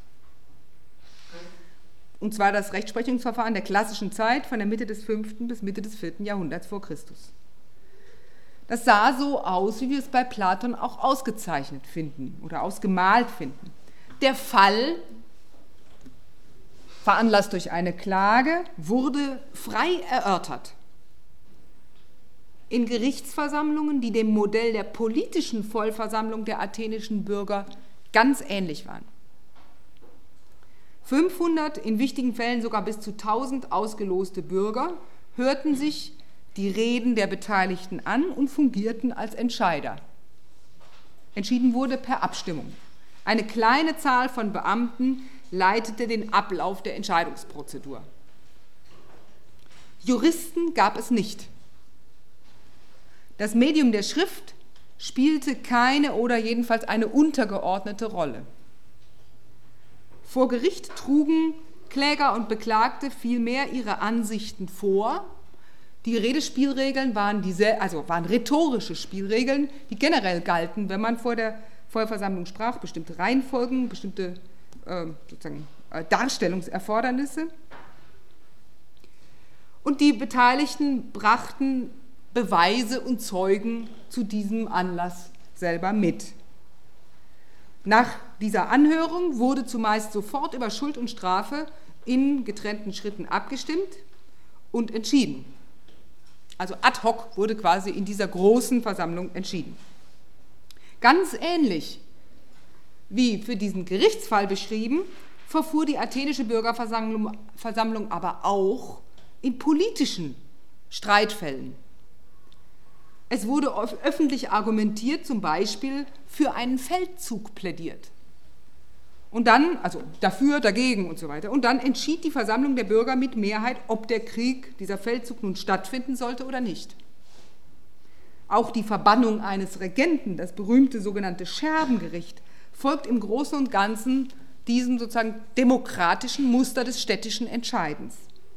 Und zwar das Rechtsprechungsverfahren der klassischen Zeit von der Mitte des fünften bis Mitte des vierten Jahrhunderts vor Christus. Das sah so aus, wie wir es bei Platon auch ausgezeichnet finden oder ausgemalt finden. Der Fall, veranlasst durch eine Klage, wurde frei erörtert. In Gerichtsversammlungen, die dem Modell der politischen Vollversammlung der athenischen Bürger ganz ähnlich waren. fünfhundert, in wichtigen Fällen sogar bis zu tausend ausgeloste Bürger hörten sich die Reden der Beteiligten an und fungierten als Entscheider. Entschieden wurde per Abstimmung. Eine kleine Zahl von Beamten leitete den Ablauf der Entscheidungsprozedur. Juristen gab es nicht. Das Medium der Schrift spielte keine oder jedenfalls eine untergeordnete Rolle. Vor Gericht trugen Kläger und Beklagte vielmehr ihre Ansichten vor. Die Redespielregeln waren, diese, also waren rhetorische Spielregeln, die generell galten, wenn man vor der Vollversammlung sprach, bestimmte Reihenfolgen, bestimmte äh, sozusagen, äh, Darstellungserfordernisse. Und die Beteiligten brachten Beweise und Zeugen zu diesem Anlass selber mit. Nach dieser Anhörung wurde zumeist sofort über Schuld und Strafe in getrennten Schritten abgestimmt und entschieden. Also ad hoc wurde quasi in dieser großen Versammlung entschieden. Ganz ähnlich wie für diesen Gerichtsfall beschrieben, verfuhr die athenische Bürgerversammlung Versammlung aber auch in politischen Streitfällen. Es wurde öffentlich argumentiert, zum Beispiel für einen Feldzug plädiert. Und dann, also dafür, dagegen und so weiter. Und dann entschied die Versammlung der Bürger mit Mehrheit, ob der Krieg, dieser Feldzug nun stattfinden sollte oder nicht. Auch die Verbannung eines Regenten, das berühmte sogenannte Scherbengericht, folgt im Großen und Ganzen diesem sozusagen demokratischen Muster des städtischen Entscheidens.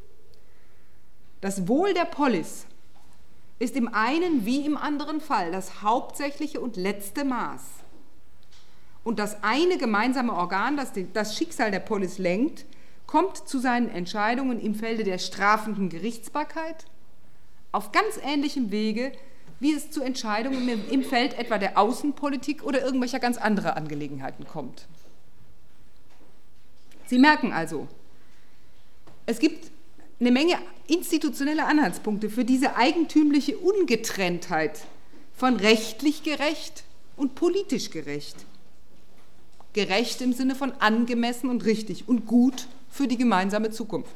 Das Wohl der Polis ist im einen wie im anderen Fall das hauptsächliche und letzte Maß. Und das eine gemeinsame Organ, das das Schicksal der Polis lenkt, kommt zu seinen Entscheidungen im Felde der strafenden Gerichtsbarkeit auf ganz ähnlichem Wege, wie es zu Entscheidungen im Feld etwa der Außenpolitik oder irgendwelcher ganz anderer Angelegenheiten kommt. Sie merken also, es gibt eine Menge institutionelle Anhaltspunkte für diese eigentümliche Ungetrenntheit von rechtlich gerecht und politisch gerecht. Gerecht im Sinne von angemessen und richtig und gut für die gemeinsame Zukunft.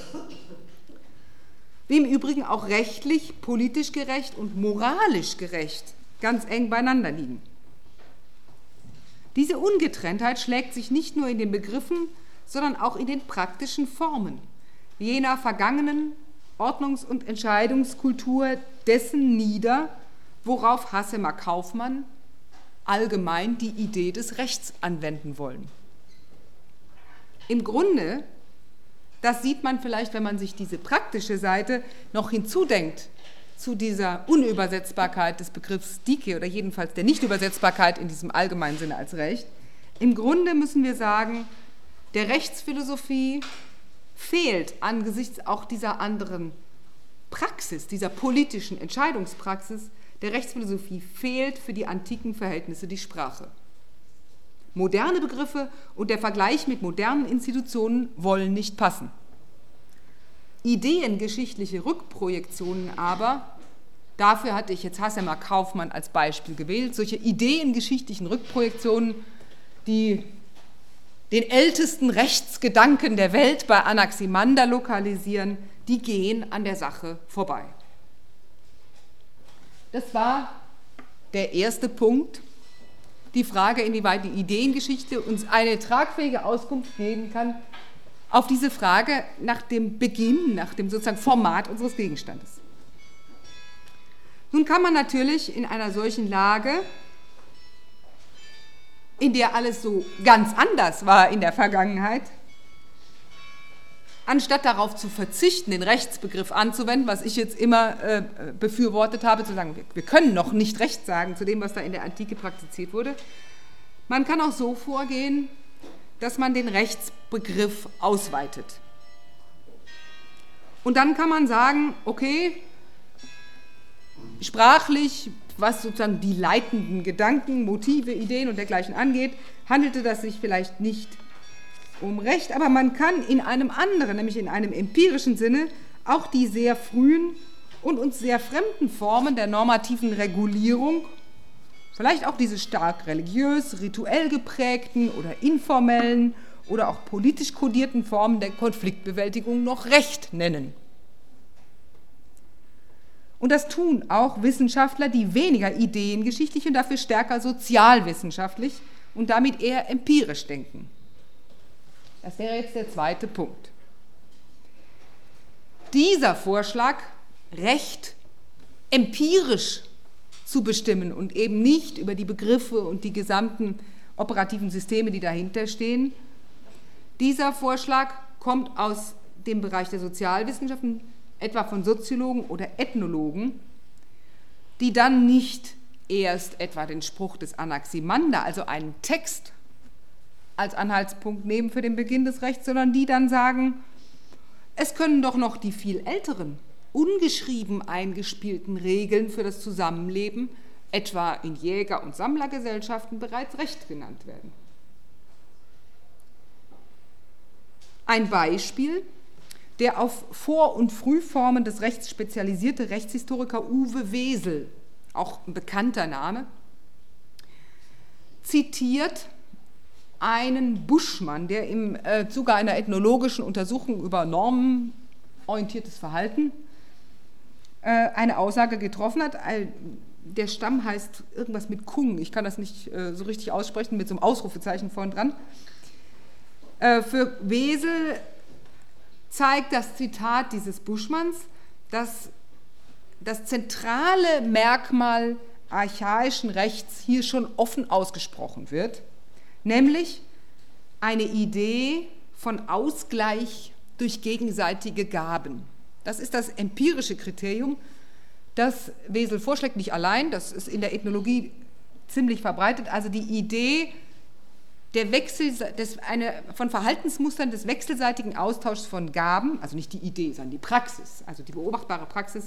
Wie im Übrigen auch rechtlich, politisch gerecht und moralisch gerecht ganz eng beieinander liegen. Diese Ungetrenntheit schlägt sich nicht nur in den Begriffen, sondern auch in den praktischen Formen jener vergangenen Ordnungs- und Entscheidungskultur dessen nieder, worauf Hassemer Kaufmann allgemein die Idee des Rechts anwenden wollen. Im Grunde, das sieht man vielleicht, wenn man sich diese praktische Seite noch hinzudenkt, zu dieser Unübersetzbarkeit des Begriffs Dike oder jedenfalls der Nichtübersetzbarkeit in diesem allgemeinen Sinne als Recht. Im Grunde müssen wir sagen, der Rechtsphilosophie fehlt angesichts auch dieser anderen Praxis, dieser politischen Entscheidungspraxis, der Rechtsphilosophie fehlt für die antiken Verhältnisse die Sprache. Moderne Begriffe und der Vergleich mit modernen Institutionen wollen nicht passen. Ideengeschichtliche Rückprojektionen aber, dafür hatte ich jetzt Hassemer Kaufmann als Beispiel gewählt, solche ideengeschichtlichen Rückprojektionen, die den ältesten Rechtsgedanken der Welt bei Anaximander lokalisieren, die gehen an der Sache vorbei. Das war der erste Punkt, die Frage, inwieweit die Ideengeschichte uns eine tragfähige Auskunft geben kann auf diese Frage nach dem Beginn, nach dem sozusagen Format unseres Gegenstandes. Nun kann man natürlich in einer solchen Lage, in der alles so ganz anders war in der Vergangenheit, anstatt darauf zu verzichten, den Rechtsbegriff anzuwenden, was ich jetzt immer äh, befürwortet habe, zu sagen, wir, wir können noch nicht Recht sagen zu dem, was da in der Antike praktiziert wurde, man kann auch so vorgehen, dass man den Rechtsbegriff ausweitet. Und dann kann man sagen, okay, sprachlich, was sozusagen die leitenden Gedanken, Motive, Ideen und dergleichen angeht, handelte das sich vielleicht nicht um Recht, aber man kann in einem anderen, nämlich in einem empirischen Sinne, auch die sehr frühen und uns sehr fremden Formen der normativen Regulierung, vielleicht auch diese stark religiös, rituell geprägten oder informellen oder auch politisch kodierten Formen der Konfliktbewältigung noch Recht nennen. Und das tun auch Wissenschaftler, die weniger ideengeschichtlich und dafür stärker sozialwissenschaftlich und damit eher empirisch denken. Das wäre jetzt der zweite Punkt. Dieser Vorschlag, Recht empirisch zu bestimmen und eben nicht über die Begriffe und die gesamten operativen Systeme, die dahinter stehen, dieser Vorschlag kommt aus dem Bereich der Sozialwissenschaften, etwa von Soziologen oder Ethnologen, die dann nicht erst etwa den Spruch des Anaximander, also einen Text, als Anhaltspunkt nehmen für den Beginn des Rechts, sondern die dann sagen, es können doch noch die viel älteren, ungeschrieben eingespielten Regeln für das Zusammenleben, etwa in Jäger- und Sammlergesellschaften, bereits Recht genannt werden. Ein Beispiel: Der auf Vor- und Frühformen des Rechts spezialisierte Rechtshistoriker Uwe Wesel, auch ein bekannter Name, zitiert einen Buschmann, der im äh, Zuge einer ethnologischen Untersuchung über normenorientiertes Verhalten äh, eine Aussage getroffen hat. Der Stamm heißt irgendwas mit Kung, ich kann das nicht äh, so richtig aussprechen, mit so einem Ausrufezeichen vorn dran. Äh, für Wesel zeigt das Zitat dieses Buschmanns, dass das zentrale Merkmal archaischen Rechts hier schon offen ausgesprochen wird, nämlich eine Idee von Ausgleich durch gegenseitige Gaben. Das ist das empirische Kriterium, das Wesel vorschlägt, nicht allein, das ist in der Ethnologie ziemlich verbreitet, also die Idee der Wechsel, des, eine, von Verhaltensmustern des wechselseitigen Austauschs von Gaben, also nicht die Idee, sondern die Praxis, also die beobachtbare Praxis,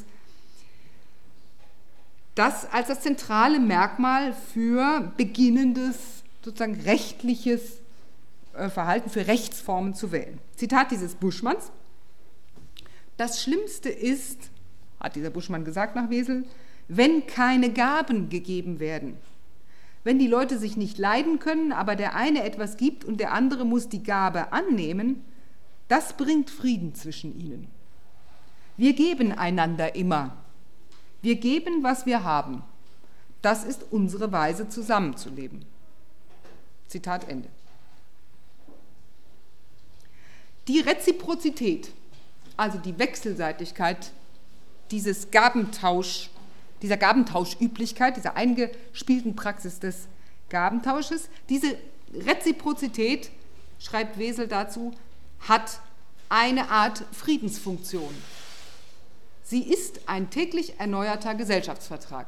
das als das zentrale Merkmal für beginnendes, sozusagen rechtliches Verhalten, für Rechtsformen zu wählen. Zitat dieses Buschmanns: Das Schlimmste ist, hat dieser Buschmann gesagt nach Wesel, wenn keine Gaben gegeben werden. Wenn die Leute sich nicht leiden können, aber der eine etwas gibt und der andere muss die Gabe annehmen, das bringt Frieden zwischen ihnen. Wir geben einander immer. Wir geben, was wir haben. Das ist unsere Weise, zusammenzuleben. Zitat Ende. Die Reziprozität, also die Wechselseitigkeit dieses Gabentausch, dieser Gabentauschüblichkeit, dieser eingespielten Praxis des Gabentausches, diese Reziprozität, schreibt Wesel dazu, hat eine Art Friedensfunktion. Sie ist ein täglich erneuerter Gesellschaftsvertrag.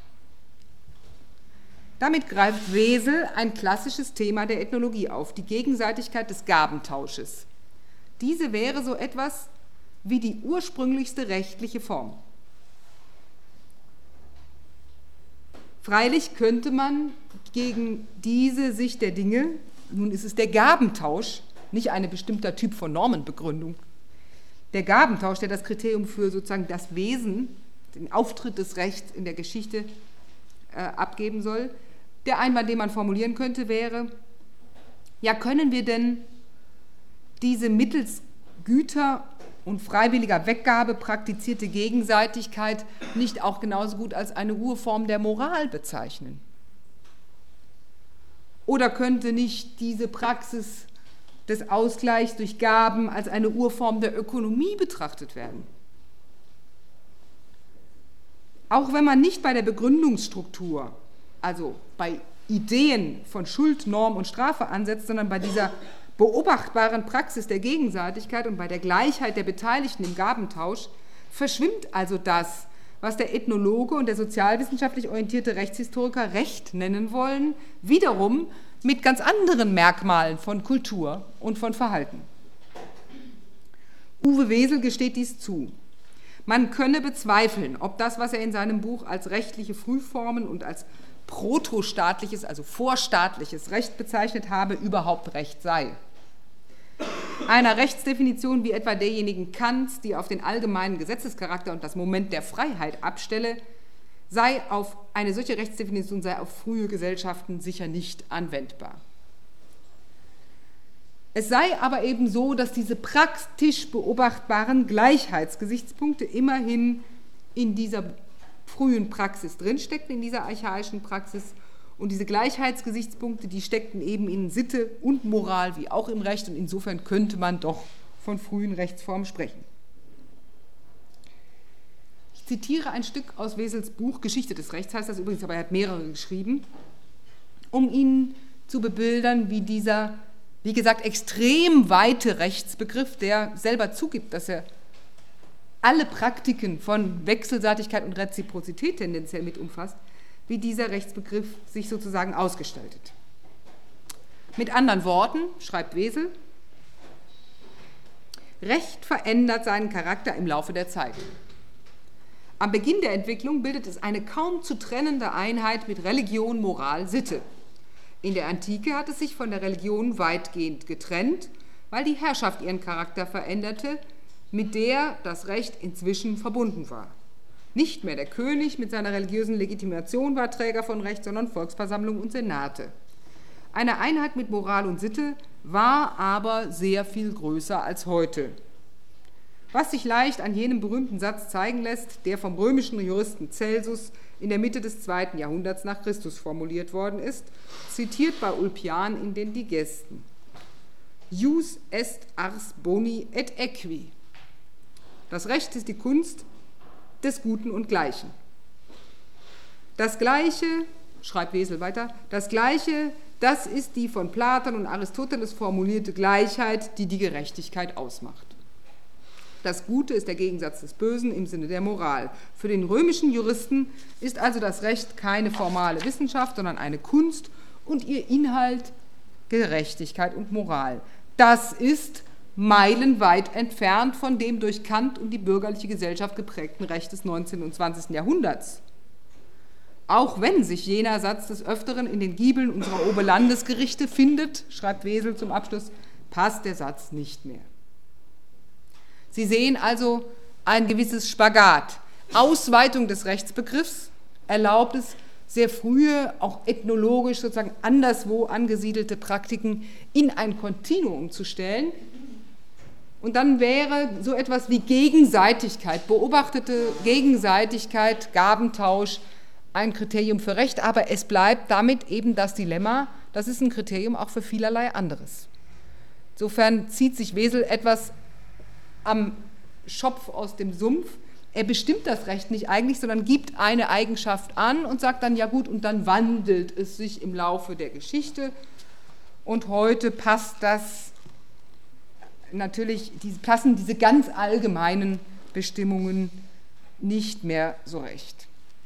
Damit greift Wesel ein klassisches Thema der Ethnologie auf, die Gegenseitigkeit des Gabentausches. Diese wäre so etwas wie die ursprünglichste rechtliche Form. Freilich könnte man gegen diese Sicht der Dinge, nun ist es der Gabentausch, nicht ein bestimmter Typ von Normenbegründung, der Gabentausch, der das Kriterium für sozusagen das Wesen, den Auftritt des Rechts in der Geschichte äh, abgeben soll. Der Einwand, den man formulieren könnte, wäre, ja, können wir denn diese mittels Güter und freiwilliger Weggabe praktizierte Gegenseitigkeit nicht auch genauso gut als eine Urform der Moral bezeichnen? Oder könnte nicht diese Praxis des Ausgleichs durch Gaben als eine Urform der Ökonomie betrachtet werden. Auch wenn man nicht bei der Begründungsstruktur, also bei Ideen von Schuld, Norm und Strafe ansetzt, sondern bei dieser beobachtbaren Praxis der Gegenseitigkeit und bei der Gleichheit der Beteiligten im Gabentausch, verschwimmt also das, was der Ethnologe und der sozialwissenschaftlich orientierte Rechtshistoriker Recht nennen wollen, wiederum mit ganz anderen Merkmalen von Kultur und von Verhalten. Uwe Wesel gesteht dies zu. Man könne bezweifeln, ob das, was er in seinem Buch als rechtliche Frühformen und als protostaatliches, also vorstaatliches Recht bezeichnet habe, überhaupt Recht sei. Einer Rechtsdefinition wie etwa derjenigen Kants, die auf den allgemeinen Gesetzescharakter und das Moment der Freiheit abstelle, sei auf eine solche Rechtsdefinition sei auf frühe Gesellschaften sicher nicht anwendbar. Es sei aber eben so, dass diese praktisch beobachtbaren Gleichheitsgesichtspunkte immerhin in dieser frühen Praxis drinsteckten, in dieser archaischen Praxis. Und diese Gleichheitsgesichtspunkte, die steckten eben in Sitte und Moral wie auch im Recht. Und insofern könnte man doch von frühen Rechtsformen sprechen. Ich zitiere ein Stück aus Wesels Buch, Geschichte des Rechts heißt das übrigens, aber er hat mehrere geschrieben, um Ihnen zu bebildern, wie dieser, wie gesagt, extrem weite Rechtsbegriff, der selber zugibt, dass er alle Praktiken von Wechselseitigkeit und Reziprozität tendenziell mit umfasst, wie dieser Rechtsbegriff sich sozusagen ausgestaltet. Mit anderen Worten, schreibt Wesel, Recht verändert seinen Charakter im Laufe der Zeit. Am Beginn der Entwicklung bildet es eine kaum zu trennende Einheit mit Religion, Moral, Sitte. In der Antike hat es sich von der Religion weitgehend getrennt, weil die Herrschaft ihren Charakter veränderte, mit der das Recht inzwischen verbunden war. Nicht mehr der König mit seiner religiösen Legitimation war Träger von Recht, sondern Volksversammlung und Senate. Eine Einheit mit Moral und Sitte war aber sehr viel größer als heute. Was sich leicht an jenem berühmten Satz zeigen lässt, der vom römischen Juristen Celsus in der Mitte des zweiten Jahrhunderts nach Christus formuliert worden ist, zitiert bei Ulpian in den Digesten. Jus est ars boni et equi. Das Recht ist die Kunst des Guten und Gleichen. Das Gleiche, schreibt Wesel weiter, das Gleiche, das ist die von Platon und Aristoteles formulierte Gleichheit, die die Gerechtigkeit ausmacht. Das Gute ist der Gegensatz des Bösen im Sinne der Moral. Für den römischen Juristen ist also das Recht keine formale Wissenschaft, sondern eine Kunst und ihr Inhalt Gerechtigkeit und Moral. Das ist meilenweit entfernt von dem durch Kant und die bürgerliche Gesellschaft geprägten Recht des neunzehnten und zwanzigsten Jahrhunderts. Auch wenn sich jener Satz des Öfteren in den Giebeln unserer Oberlandesgerichte findet, schreibt Wesel zum Abschluss, passt der Satz nicht mehr. Sie sehen also ein gewisses Spagat. Ausweitung des Rechtsbegriffs erlaubt es, sehr frühe, auch ethnologisch sozusagen anderswo angesiedelte Praktiken in ein Kontinuum zu stellen. Und dann wäre so etwas wie Gegenseitigkeit, beobachtete Gegenseitigkeit, Gabentausch ein Kriterium für Recht, aber es bleibt damit eben das Dilemma, das ist ein Kriterium auch für vielerlei anderes. Insofern zieht sich Wesel etwas am Schopf aus dem Sumpf. Er bestimmt das Recht nicht eigentlich, sondern gibt eine Eigenschaft an und sagt dann, ja gut, und dann wandelt es sich im Laufe der Geschichte. Und heute passt das natürlich, die, passen diese ganz allgemeinen Bestimmungen nicht mehr so recht.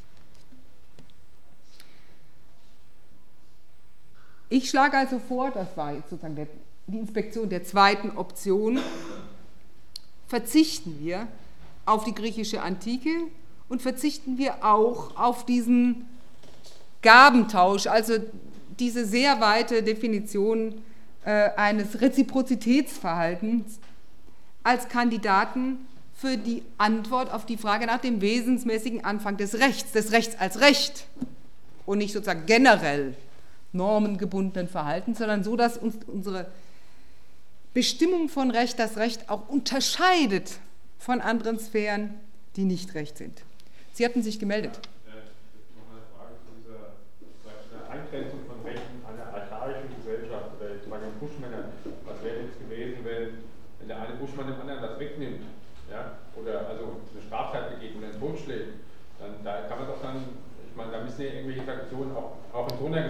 Ich schlage also vor, das war jetzt sozusagen der, die Inspektion der zweiten Option, verzichten wir auf die griechische Antike und verzichten wir auch auf diesen Gabentausch, also diese sehr weite Definition äh, eines Reziprozitätsverhaltens als Kandidaten für die Antwort auf die Frage nach dem wesensmäßigen Anfang des Rechts, des Rechts als Recht und nicht sozusagen generell normengebundenen Verhaltens, sondern so, dass uns unsere Bestimmung von Recht das Recht auch unterscheidet von anderen Sphären, die nicht Recht sind. Sie hatten sich gemeldet. Ja, noch eine Frage zu dieser, dieser Eingrenzung von Rechten an der archaischen Gesellschaft oder jetzt mal den Pushmänner. Was wäre jetzt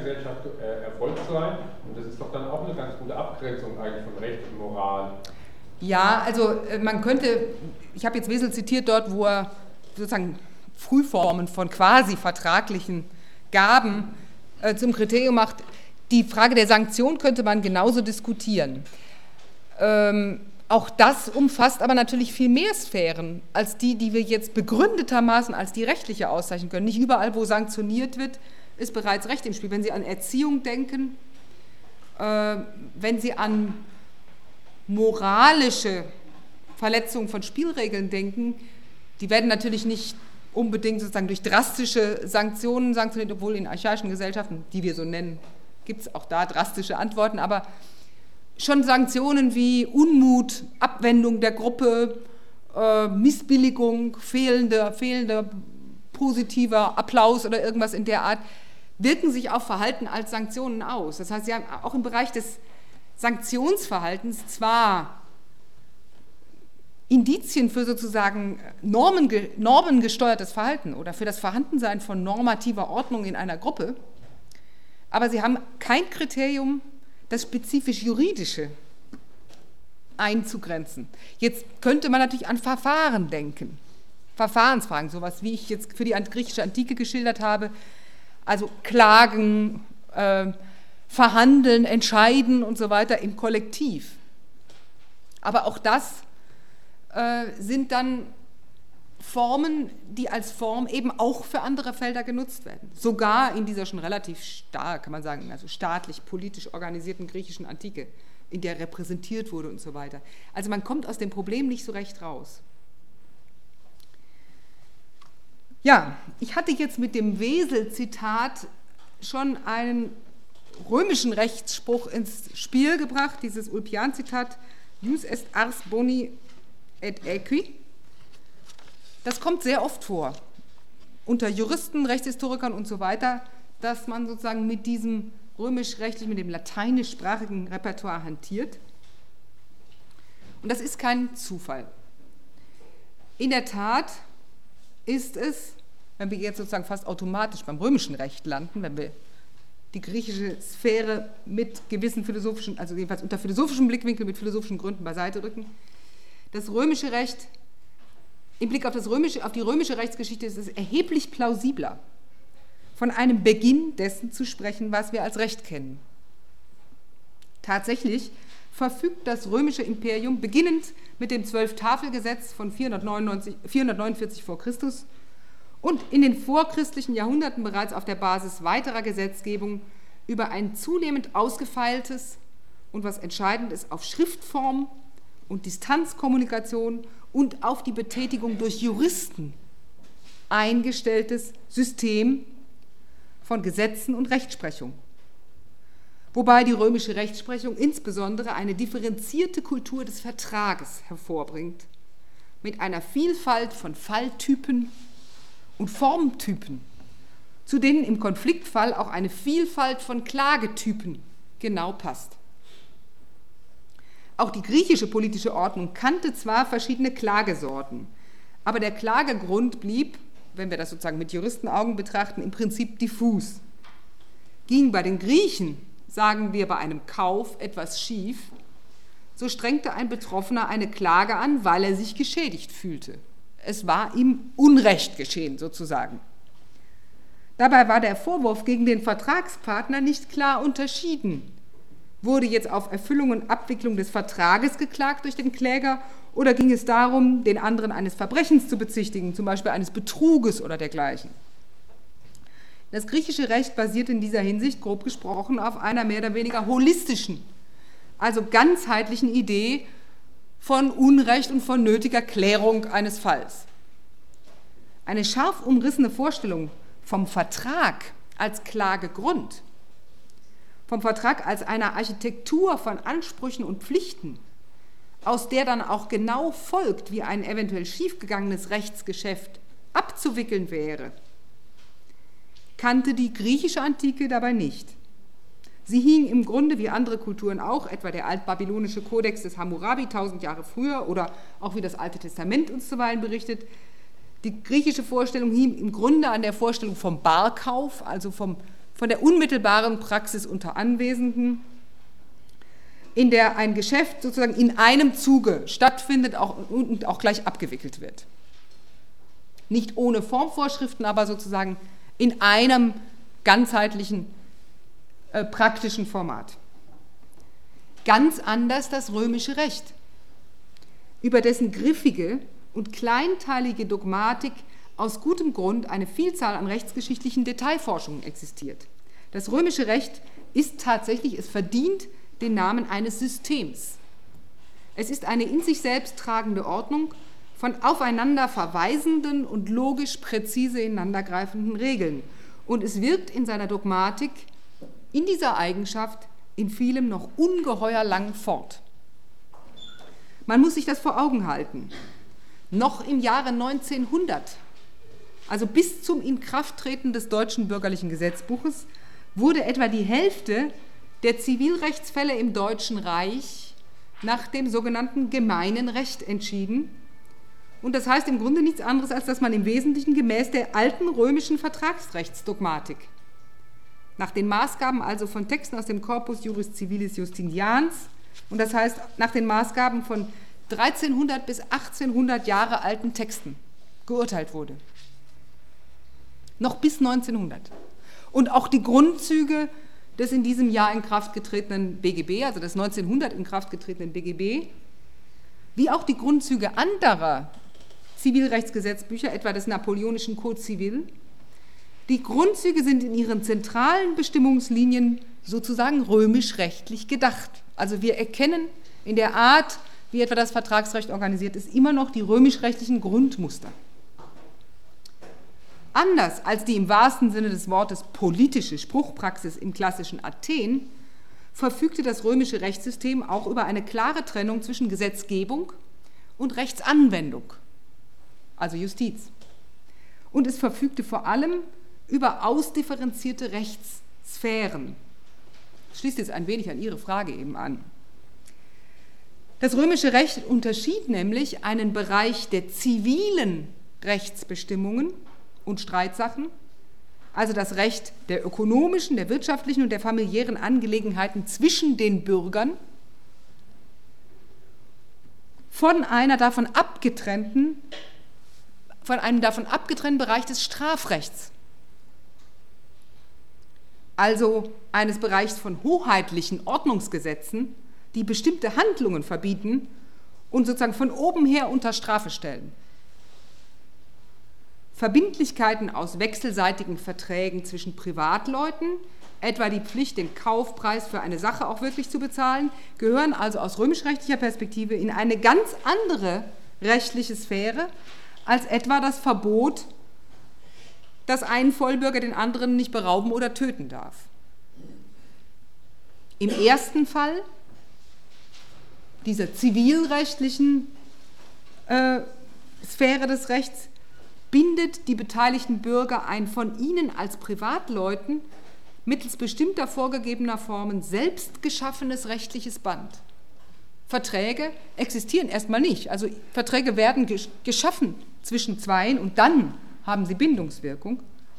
Gesellschaft äh, erfolgt sein. Und das ist doch dann auch eine ganz gute Abgrenzung eigentlich von Recht und Moral. Ja, also man könnte, ich habe jetzt Wesel zitiert dort, wo er sozusagen Frühformen von quasi vertraglichen Gaben äh, zum Kriterium macht. Die Frage der Sanktion könnte man genauso diskutieren. Ähm, auch das umfasst aber natürlich viel mehr Sphären als die, die wir jetzt begründetermaßen als die rechtliche auszeichnen können. Nicht überall, wo sanktioniert wird, ist bereits Recht im Spiel. Wenn Sie an Erziehung denken, äh, wenn Sie an moralische Verletzungen von Spielregeln denken, die werden natürlich nicht unbedingt sozusagen durch drastische Sanktionen sanktioniert, obwohl in archaischen Gesellschaften, die wir so nennen, gibt es auch da drastische Antworten, aber schon Sanktionen wie Unmut, Abwendung der Gruppe, äh, Missbilligung, fehlender, fehlender positiver Applaus oder irgendwas in der Art, wirken sich auf Verhalten als Sanktionen aus. Das heißt, Sie haben auch im Bereich des Sanktionsverhaltens zwar Indizien für sozusagen normen, normengesteuertes Verhalten oder für das Vorhandensein von normativer Ordnung in einer Gruppe, aber sie haben kein Kriterium, das spezifisch Juridische einzugrenzen. Jetzt könnte man natürlich an Verfahren denken, Verfahrensfragen, sowas wie ich jetzt für die griechische Antike geschildert habe, also Klagen, äh, Verhandeln, Entscheiden und so weiter im Kollektiv. Aber auch das äh, sind dann Formen, die als Form eben auch für andere Felder genutzt werden. Sogar in dieser schon relativ stark, kann man sagen, also staatlich, politisch organisierten griechischen Antike, in der repräsentiert wurde und so weiter. Also man kommt aus dem Problem nicht so recht raus. Ja, ich hatte jetzt mit dem Wesel-Zitat schon einen römischen Rechtsspruch ins Spiel gebracht, dieses Ulpian-Zitat, Jus est ars boni et equi. Das kommt sehr oft vor, unter Juristen, Rechtshistorikern und so weiter, dass man sozusagen mit diesem römisch-rechtlichen, mit dem lateinischsprachigen Repertoire hantiert. Und das ist kein Zufall. In der Tat ist es, wenn wir jetzt sozusagen fast automatisch beim römischen Recht landen, wenn wir die griechische Sphäre mit gewissen philosophischen, also jedenfalls unter philosophischem Blickwinkel, mit philosophischen Gründen beiseite rücken, das römische Recht, im Blick auf, das römische, auf die römische Rechtsgeschichte ist es erheblich plausibler, von einem Beginn dessen zu sprechen, was wir als Recht kennen. Tatsächlich verfügt das römische Imperium, beginnend mit dem Zwölf-Tafel-Gesetz von vierhundertneunundvierzig vor Christus und in den vorchristlichen Jahrhunderten bereits auf der Basis weiterer Gesetzgebung über ein zunehmend ausgefeiltes und, was entscheidend ist, auf Schriftform und Distanzkommunikation und auf die Betätigung durch Juristen eingestelltes System von Gesetzen und Rechtsprechung. Wobei die römische Rechtsprechung insbesondere eine differenzierte Kultur des Vertrages hervorbringt, mit einer Vielfalt von Falltypen und Formtypen, zu denen im Konfliktfall auch eine Vielfalt von Klagetypen genau passt. Auch die griechische politische Ordnung kannte zwar verschiedene Klagesorten, aber der Klagegrund blieb, wenn wir das sozusagen mit Juristenaugen betrachten, im Prinzip diffus. Ging bei den Griechen, sagen wir, bei einem Kauf etwas schief, so strengte ein Betroffener eine Klage an, weil er sich geschädigt fühlte. Es war ihm Unrecht geschehen, sozusagen. Dabei war der Vorwurf gegen den Vertragspartner nicht klar unterschieden. Wurde jetzt auf Erfüllung und Abwicklung des Vertrages geklagt durch den Kläger oder ging es darum, den anderen eines Verbrechens zu bezichtigen, zum Beispiel eines Betruges oder dergleichen? Das griechische Recht basiert in dieser Hinsicht, grob gesprochen, auf einer mehr oder weniger holistischen, also ganzheitlichen Idee von Unrecht und von nötiger Klärung eines Falls. Eine scharf umrissene Vorstellung vom Vertrag als Klagegrund, vom Vertrag als einer Architektur von Ansprüchen und Pflichten, aus der dann auch genau folgt, wie ein eventuell schiefgegangenes Rechtsgeschäft abzuwickeln wäre, kannte die griechische Antike dabei nicht. Sie hing im Grunde wie andere Kulturen auch, etwa der altbabylonische Kodex des Hammurabi tausend Jahre früher oder auch wie das Alte Testament uns zuweilen berichtet. Die griechische Vorstellung hing im Grunde an der Vorstellung vom Barkauf, also vom von der unmittelbaren Praxis unter Anwesenden, in der ein Geschäft sozusagen in einem Zuge stattfindet auch, und auch gleich abgewickelt wird. Nicht ohne Formvorschriften, aber sozusagen in einem ganzheitlichen, äh, praktischen Format. Ganz anders das römische Recht, über dessen griffige und kleinteilige Dogmatik aus gutem Grund eine Vielzahl an rechtsgeschichtlichen Detailforschungen existiert. Das römische Recht ist tatsächlich, es verdient den Namen eines Systems. Es ist eine in sich selbst tragende Ordnung von aufeinander verweisenden und logisch präzise ineinandergreifenden Regeln. Und es wirkt in seiner Dogmatik in dieser Eigenschaft in vielem noch ungeheuer lang fort. Man muss sich das vor Augen halten. Noch im Jahre neunzehnhundert, also bis zum Inkrafttreten des deutschen bürgerlichen Gesetzbuches, wurde etwa die Hälfte der Zivilrechtsfälle im Deutschen Reich nach dem sogenannten gemeinen Recht entschieden. Und das heißt im Grunde nichts anderes, als dass man im Wesentlichen gemäß der alten römischen Vertragsrechtsdogmatik, nach den Maßgaben also von Texten aus dem Corpus Juris Civilis Justinians, und das heißt nach den Maßgaben von dreizehnhundert bis achtzehnhundert Jahre alten Texten geurteilt wurde. Noch bis neunzehnhundert. Und auch die Grundzüge des in diesem Jahr in Kraft getretenen B G B, also des neunzehnhundert in Kraft getretenen B G B, wie auch die Grundzüge anderer Zivilrechtsgesetzbücher, etwa des napoleonischen Code Civil, die Grundzüge sind in ihren zentralen Bestimmungslinien sozusagen römisch-rechtlich gedacht. Also wir erkennen in der Art, wie etwa das Vertragsrecht organisiert ist, immer noch die römisch-rechtlichen Grundmuster. Anders als die im wahrsten Sinne des Wortes politische Spruchpraxis im klassischen Athen, verfügte das römische Rechtssystem auch über eine klare Trennung zwischen Gesetzgebung und Rechtsanwendung, also Justiz. Und es verfügte vor allem über ausdifferenzierte Rechtssphären. Das schließt jetzt ein wenig an Ihre Frage eben an. Das römische Recht unterschied nämlich einen Bereich der zivilen Rechtsbestimmungen und Streitsachen, also das Recht der ökonomischen, der wirtschaftlichen und der familiären Angelegenheiten zwischen den Bürgern, von einer davon abgetrennten, von einem davon abgetrennten Bereich des Strafrechts, also eines Bereichs von hoheitlichen Ordnungsgesetzen, die bestimmte Handlungen verbieten und sozusagen von oben her unter Strafe stellen. Verbindlichkeiten aus wechselseitigen Verträgen zwischen Privatleuten, etwa die Pflicht, den Kaufpreis für eine Sache auch wirklich zu bezahlen, gehören also aus römisch-rechtlicher Perspektive in eine ganz andere rechtliche Sphäre als etwa das Verbot, dass ein Vollbürger den anderen nicht berauben oder töten darf. Im ersten Fall dieser zivilrechtlichen äh, Sphäre des Rechts bindet die beteiligten Bürger ein von ihnen als Privatleuten mittels bestimmter vorgegebener Formen selbst geschaffenes rechtliches Band. Verträge existieren erstmal nicht. Also Verträge werden geschaffen zwischen Zweien und dann haben sie Bindungswirkung.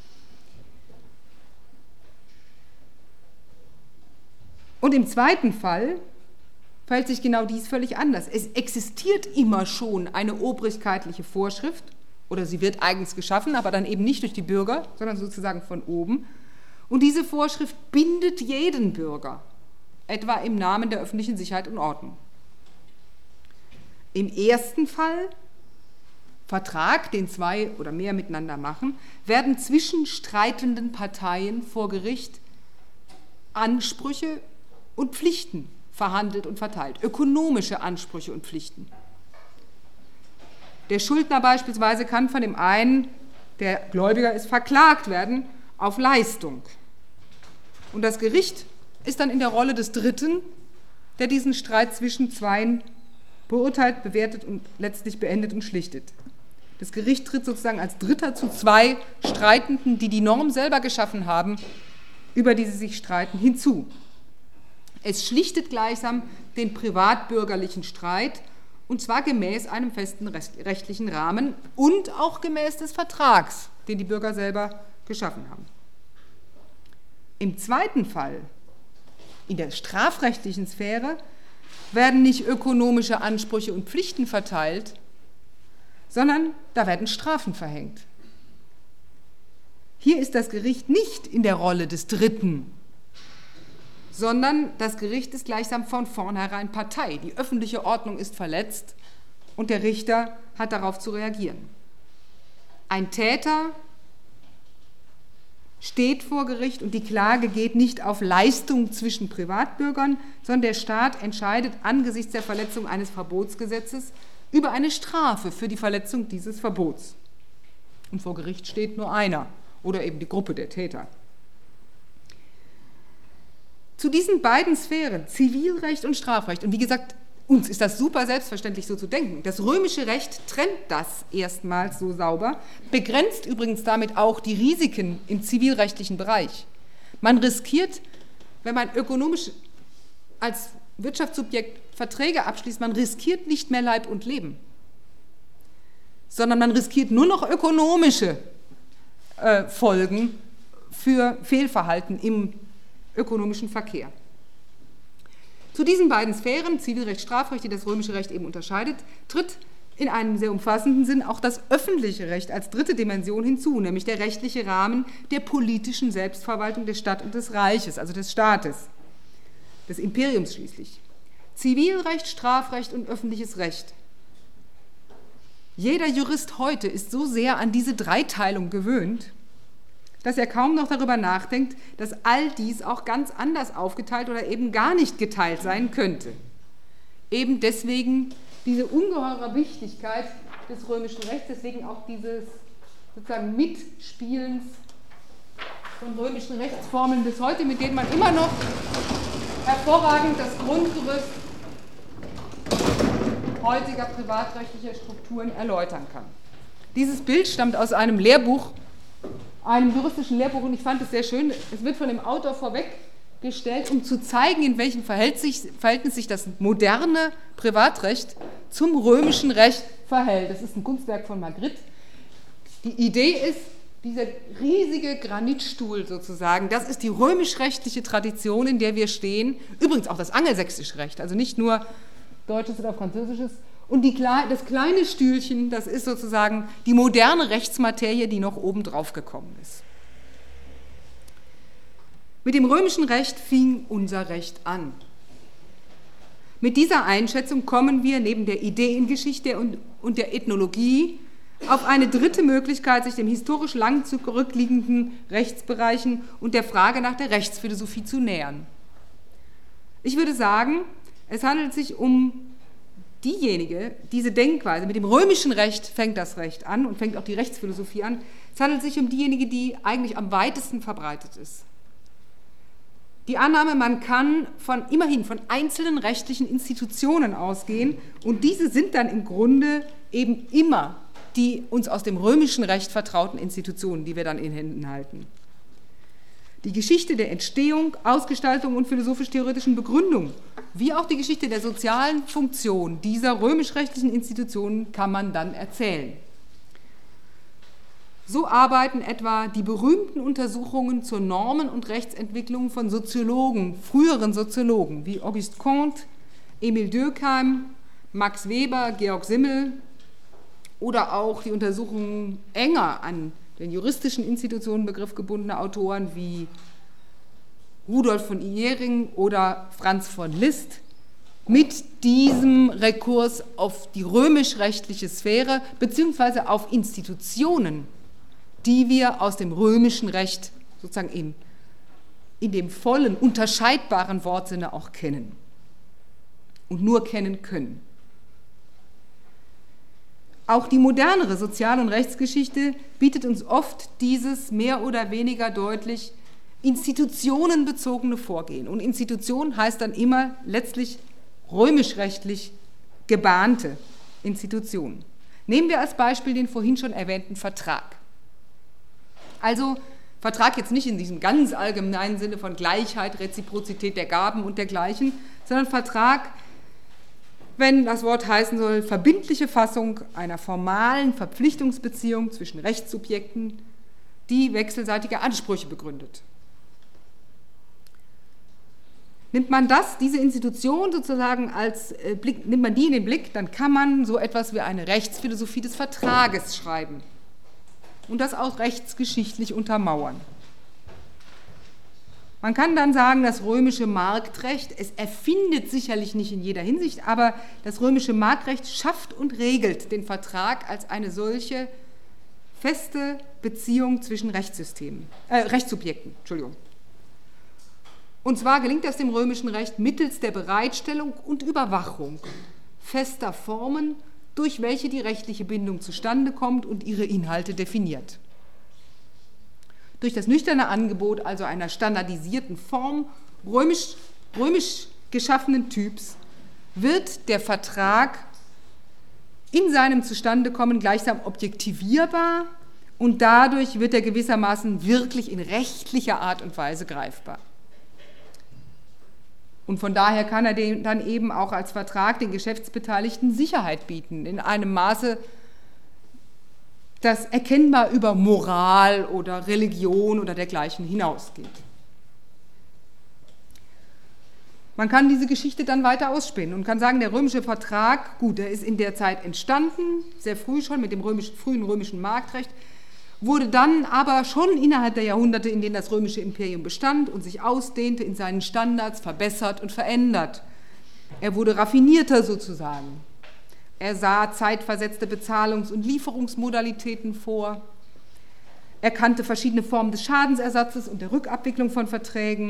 Und im zweiten Fall verhält sich genau dies völlig anders. Es existiert immer schon eine obrigkeitliche Vorschrift, oder sie wird eigens geschaffen, aber dann eben nicht durch die Bürger, sondern sozusagen von oben. Und diese Vorschrift bindet jeden Bürger, etwa im Namen der öffentlichen Sicherheit und Ordnung. Im ersten Fall, Vertrag, den zwei oder mehr miteinander machen, werden zwischen streitenden Parteien vor Gericht Ansprüche und Pflichten verhandelt und verteilt, ökonomische Ansprüche und Pflichten. Der Schuldner beispielsweise kann von dem einen, der Gläubiger ist, verklagt werden auf Leistung. Und das Gericht ist dann in der Rolle des Dritten, der diesen Streit zwischen Zweien beurteilt, bewertet und letztlich beendet und schlichtet. Das Gericht tritt sozusagen als Dritter zu zwei Streitenden, die die Norm selber geschaffen haben, über die sie sich streiten, hinzu. Es schlichtet gleichsam den privatbürgerlichen Streit, und zwar gemäß einem festen rechtlichen Rahmen und auch gemäß des Vertrags, den die Bürger selber geschaffen haben. Im zweiten Fall, in der strafrechtlichen Sphäre, werden nicht ökonomische Ansprüche und Pflichten verteilt, sondern da werden Strafen verhängt. Hier ist das Gericht nicht in der Rolle des Dritten, sondern das Gericht ist gleichsam von vornherein Partei. Die öffentliche Ordnung ist verletzt und der Richter hat darauf zu reagieren. Ein Täter steht vor Gericht und die Klage geht nicht auf Leistung zwischen Privatbürgern, sondern der Staat entscheidet angesichts der Verletzung eines Verbotsgesetzes über eine Strafe für die Verletzung dieses Verbots. Und vor Gericht steht nur einer oder eben die Gruppe der Täter. Zu diesen beiden Sphären, Zivilrecht und Strafrecht, und wie gesagt, uns ist das super selbstverständlich so zu denken. Das römische Recht trennt das erstmals so sauber, begrenzt übrigens damit auch die Risiken im zivilrechtlichen Bereich. Man riskiert, wenn man ökonomisch als Wirtschaftssubjekt Verträge abschließt, man riskiert nicht mehr Leib und Leben, sondern man riskiert nur noch ökonomische äh, Folgen für Fehlverhalten im ökonomischen Verkehr. Zu diesen beiden Sphären, Zivilrecht, Strafrecht, die das römische Recht eben unterscheidet, tritt in einem sehr umfassenden Sinn auch das öffentliche Recht als dritte Dimension hinzu, nämlich der rechtliche Rahmen der politischen Selbstverwaltung der Stadt und des Reiches, also des Staates, des Imperiums schließlich. Zivilrecht, Strafrecht und öffentliches Recht. Jeder Jurist heute ist so sehr an diese Dreiteilung gewöhnt, dass er kaum noch darüber nachdenkt, dass all dies auch ganz anders aufgeteilt oder eben gar nicht geteilt sein könnte. Eben deswegen diese ungeheure Wichtigkeit des römischen Rechts, deswegen auch dieses sozusagen Mitspielens von römischen Rechtsformeln bis heute, mit denen man immer noch hervorragend das Grundgerüst heutiger privatrechtlicher Strukturen erläutern kann. Dieses Bild stammt aus einem Lehrbuch, einem juristischen Lehrbuch, und ich fand es sehr schön. Es wird von dem Autor vorweggestellt, um zu zeigen, in welchem Verhältnis sich das moderne Privatrecht zum römischen Recht verhält. Das ist ein Kunstwerk von Magritte. Die Idee ist, dieser riesige Granitstuhl sozusagen, das ist die römisch-rechtliche Tradition, in der wir stehen. Übrigens auch das angelsächsische Recht, also nicht nur deutsches oder französisches. Und die, das kleine Stühlchen, das ist sozusagen die moderne Rechtsmaterie, die noch oben drauf gekommen ist. Mit dem römischen Recht fing unser Recht an. Mit dieser Einschätzung kommen wir neben der Ideengeschichte und, und der Ethnologie auf eine dritte Möglichkeit, sich dem historisch lang zurückliegenden Rechtsbereichen und der Frage nach der Rechtsphilosophie zu nähern. Ich würde sagen, es handelt sich um diejenige, diese Denkweise, mit dem römischen Recht fängt das Recht an und fängt auch die Rechtsphilosophie an, es handelt sich um diejenige, die eigentlich am weitesten verbreitet ist. Die Annahme, man kann von, immerhin von einzelnen rechtlichen Institutionen ausgehen und diese sind dann im Grunde eben immer die uns aus dem römischen Recht vertrauten Institutionen, die wir dann in Händen halten. Die Geschichte der Entstehung, Ausgestaltung und philosophisch-theoretischen Begründung, wie auch die Geschichte der sozialen Funktion dieser römisch-rechtlichen Institutionen kann man dann erzählen. So arbeiten etwa die berühmten Untersuchungen zur Normen- und Rechtsentwicklung von Soziologen, früheren Soziologen wie Auguste Comte, Emil Durkheim, Max Weber, Georg Simmel oder auch die Untersuchungen enger an den juristischen Institutionenbegriff gebundene Autoren wie Rudolf von Ihering oder Franz von Liszt mit diesem Rekurs auf die römisch-rechtliche Sphäre beziehungsweise auf Institutionen, die wir aus dem römischen Recht sozusagen in, in dem vollen, unterscheidbaren Wortsinne auch kennen und nur kennen können. Auch die modernere Sozial- und Rechtsgeschichte bietet uns oft dieses mehr oder weniger deutlich institutionenbezogene Vorgehen. Und Institution heißt dann immer letztlich römisch-rechtlich gebahnte Institutionen. Nehmen wir als Beispiel den vorhin schon erwähnten Vertrag. Also Vertrag jetzt nicht in diesem ganz allgemeinen Sinne von Gleichheit, Reziprozität der Gaben und dergleichen, sondern Vertrag, wenn das Wort heißen soll, verbindliche Fassung einer formalen Verpflichtungsbeziehung zwischen Rechtssubjekten, die wechselseitige Ansprüche begründet. Nimmt man das, diese Institution sozusagen als äh, Blick, nimmt man die in den Blick, dann kann man so etwas wie eine Rechtsphilosophie des Vertrages schreiben und das auch rechtsgeschichtlich untermauern. Man kann dann sagen, das römische Marktrecht, es erfindet sicherlich nicht in jeder Hinsicht, aber das römische Marktrecht schafft und regelt den Vertrag als eine solche feste Beziehung zwischen Rechtssystemen, äh, Rechtssubjekten, Entschuldigung. Und zwar gelingt das dem römischen Recht mittels der Bereitstellung und Überwachung fester Formen, durch welche die rechtliche Bindung zustande kommt und ihre Inhalte definiert. Durch das nüchterne Angebot also einer standardisierten Form römisch, römisch geschaffenen Typs wird der Vertrag in seinem Zustandekommen gleichsam objektivierbar und dadurch wird er gewissermaßen wirklich in rechtlicher Art und Weise greifbar. Und von daher kann er den dann eben auch als Vertrag den Geschäftsbeteiligten Sicherheit bieten, in einem Maße, das erkennbar über Moral oder Religion oder dergleichen hinausgeht. Man kann diese Geschichte dann weiter ausspinnen und kann sagen, der römische Vertrag, gut, der ist in der Zeit entstanden, sehr früh schon mit dem römischen, frühen römischen Marktrecht, wurde dann aber schon innerhalb der Jahrhunderte, in denen das römische Imperium bestand und sich ausdehnte, in seinen Standards verbessert und verändert. Er wurde raffinierter sozusagen. Er sah zeitversetzte Bezahlungs- und Lieferungsmodalitäten vor. Er kannte verschiedene Formen des Schadensersatzes und der Rückabwicklung von Verträgen.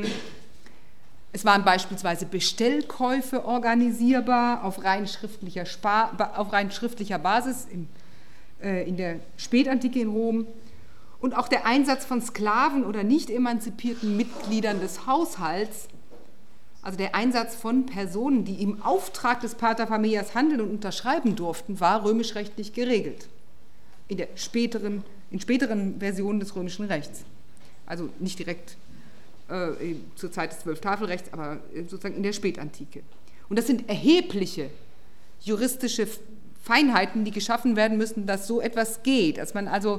Es waren beispielsweise Bestellkäufe organisierbar auf rein schriftlicher, Spar- auf rein schriftlicher Basis im in der Spätantike in Rom und auch der Einsatz von Sklaven oder nicht emanzipierten Mitgliedern des Haushalts, also der Einsatz von Personen, die im Auftrag des Paterfamilias handeln und unterschreiben durften, war römisch-rechtlich geregelt, in, der späteren, in späteren Versionen des römischen Rechts. Also nicht direkt äh, zur Zeit des Zwölftafelrechts, aber sozusagen in der Spätantike. Und das sind erhebliche juristische Feinheiten, die geschaffen werden müssen, dass so etwas geht, dass man also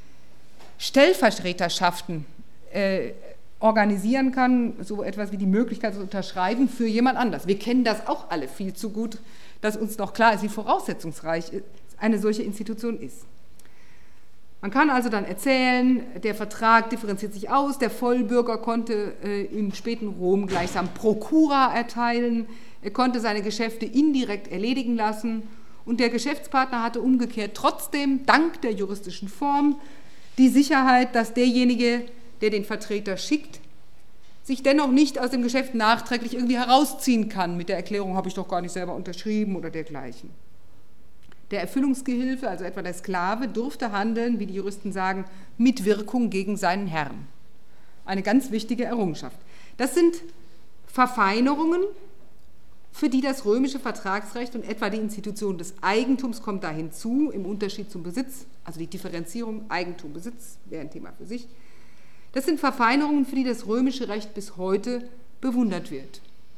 Stellvertreterschaften äh, organisieren kann, so etwas wie die Möglichkeit zu unterschreiben für jemand anders. Wir kennen das auch alle viel zu gut, dass uns noch klar ist, wie voraussetzungsreich eine solche Institution ist. Man kann also dann erzählen, der Vertrag differenziert sich aus, der Vollbürger konnte äh, im späten Rom gleichsam Prokura erteilen, er konnte seine Geschäfte indirekt erledigen lassen und der Geschäftspartner hatte umgekehrt trotzdem, dank der juristischen Form, die Sicherheit, dass derjenige, der den Vertreter schickt, sich dennoch nicht aus dem Geschäft nachträglich irgendwie herausziehen kann mit der Erklärung, habe ich doch gar nicht selber unterschrieben oder dergleichen. Der Erfüllungsgehilfe, also etwa der Sklave, durfte handeln, wie die Juristen sagen, mit Wirkung gegen seinen Herrn. Eine ganz wichtige Errungenschaft. Das sind Verfeinerungen, für die das römische Vertragsrecht und etwa die Institution des Eigentums kommt da hinzu, im Unterschied zum Besitz, also die Differenzierung Eigentum-Besitz wäre ein Thema für sich. Das sind Verfeinerungen, für die das römische Recht bis heute bewundert wird.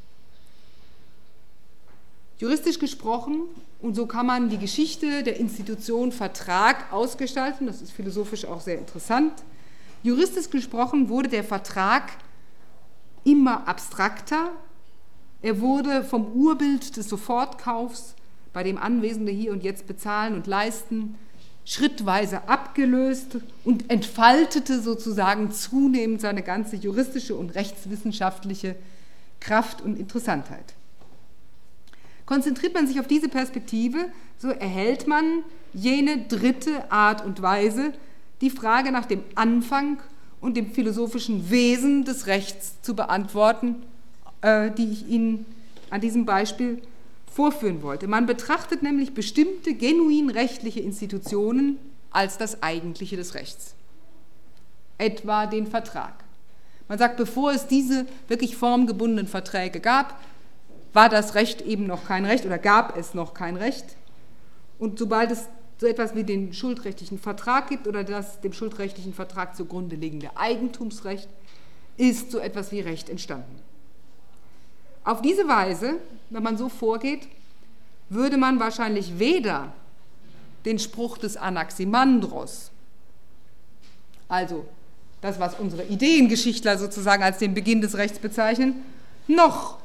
Juristisch gesprochen, und so kann man die Geschichte der Institution Vertrag ausgestalten, das ist philosophisch auch sehr interessant, juristisch gesprochen wurde der Vertrag immer abstrakter. Er wurde vom Urbild des Sofortkaufs, bei dem Anwesende hier und jetzt bezahlen und leisten, schrittweise abgelöst und entfaltete sozusagen zunehmend seine ganze juristische und rechtswissenschaftliche Kraft und Interessantheit. Konzentriert man sich auf diese Perspektive, so erhält man jene dritte Art und Weise, die Frage nach dem Anfang und dem philosophischen Wesen des Rechts zu beantworten, die ich Ihnen an diesem Beispiel vorführen wollte. Man betrachtet nämlich bestimmte genuin rechtliche Institutionen als das Eigentliche des Rechts, etwa den Vertrag. Man sagt, bevor es diese wirklich formgebundenen Verträge gab, war das Recht eben noch kein Recht oder gab es noch kein Recht. Und sobald es so etwas wie den schuldrechtlichen Vertrag gibt oder das dem schuldrechtlichen Vertrag zugrunde liegende Eigentumsrecht, ist so etwas wie Recht entstanden. Auf diese Weise, wenn man so vorgeht, würde man wahrscheinlich weder den Spruch des Anaximandros, also das, was unsere Ideengeschichtler sozusagen als den Beginn des Rechts bezeichnen, noch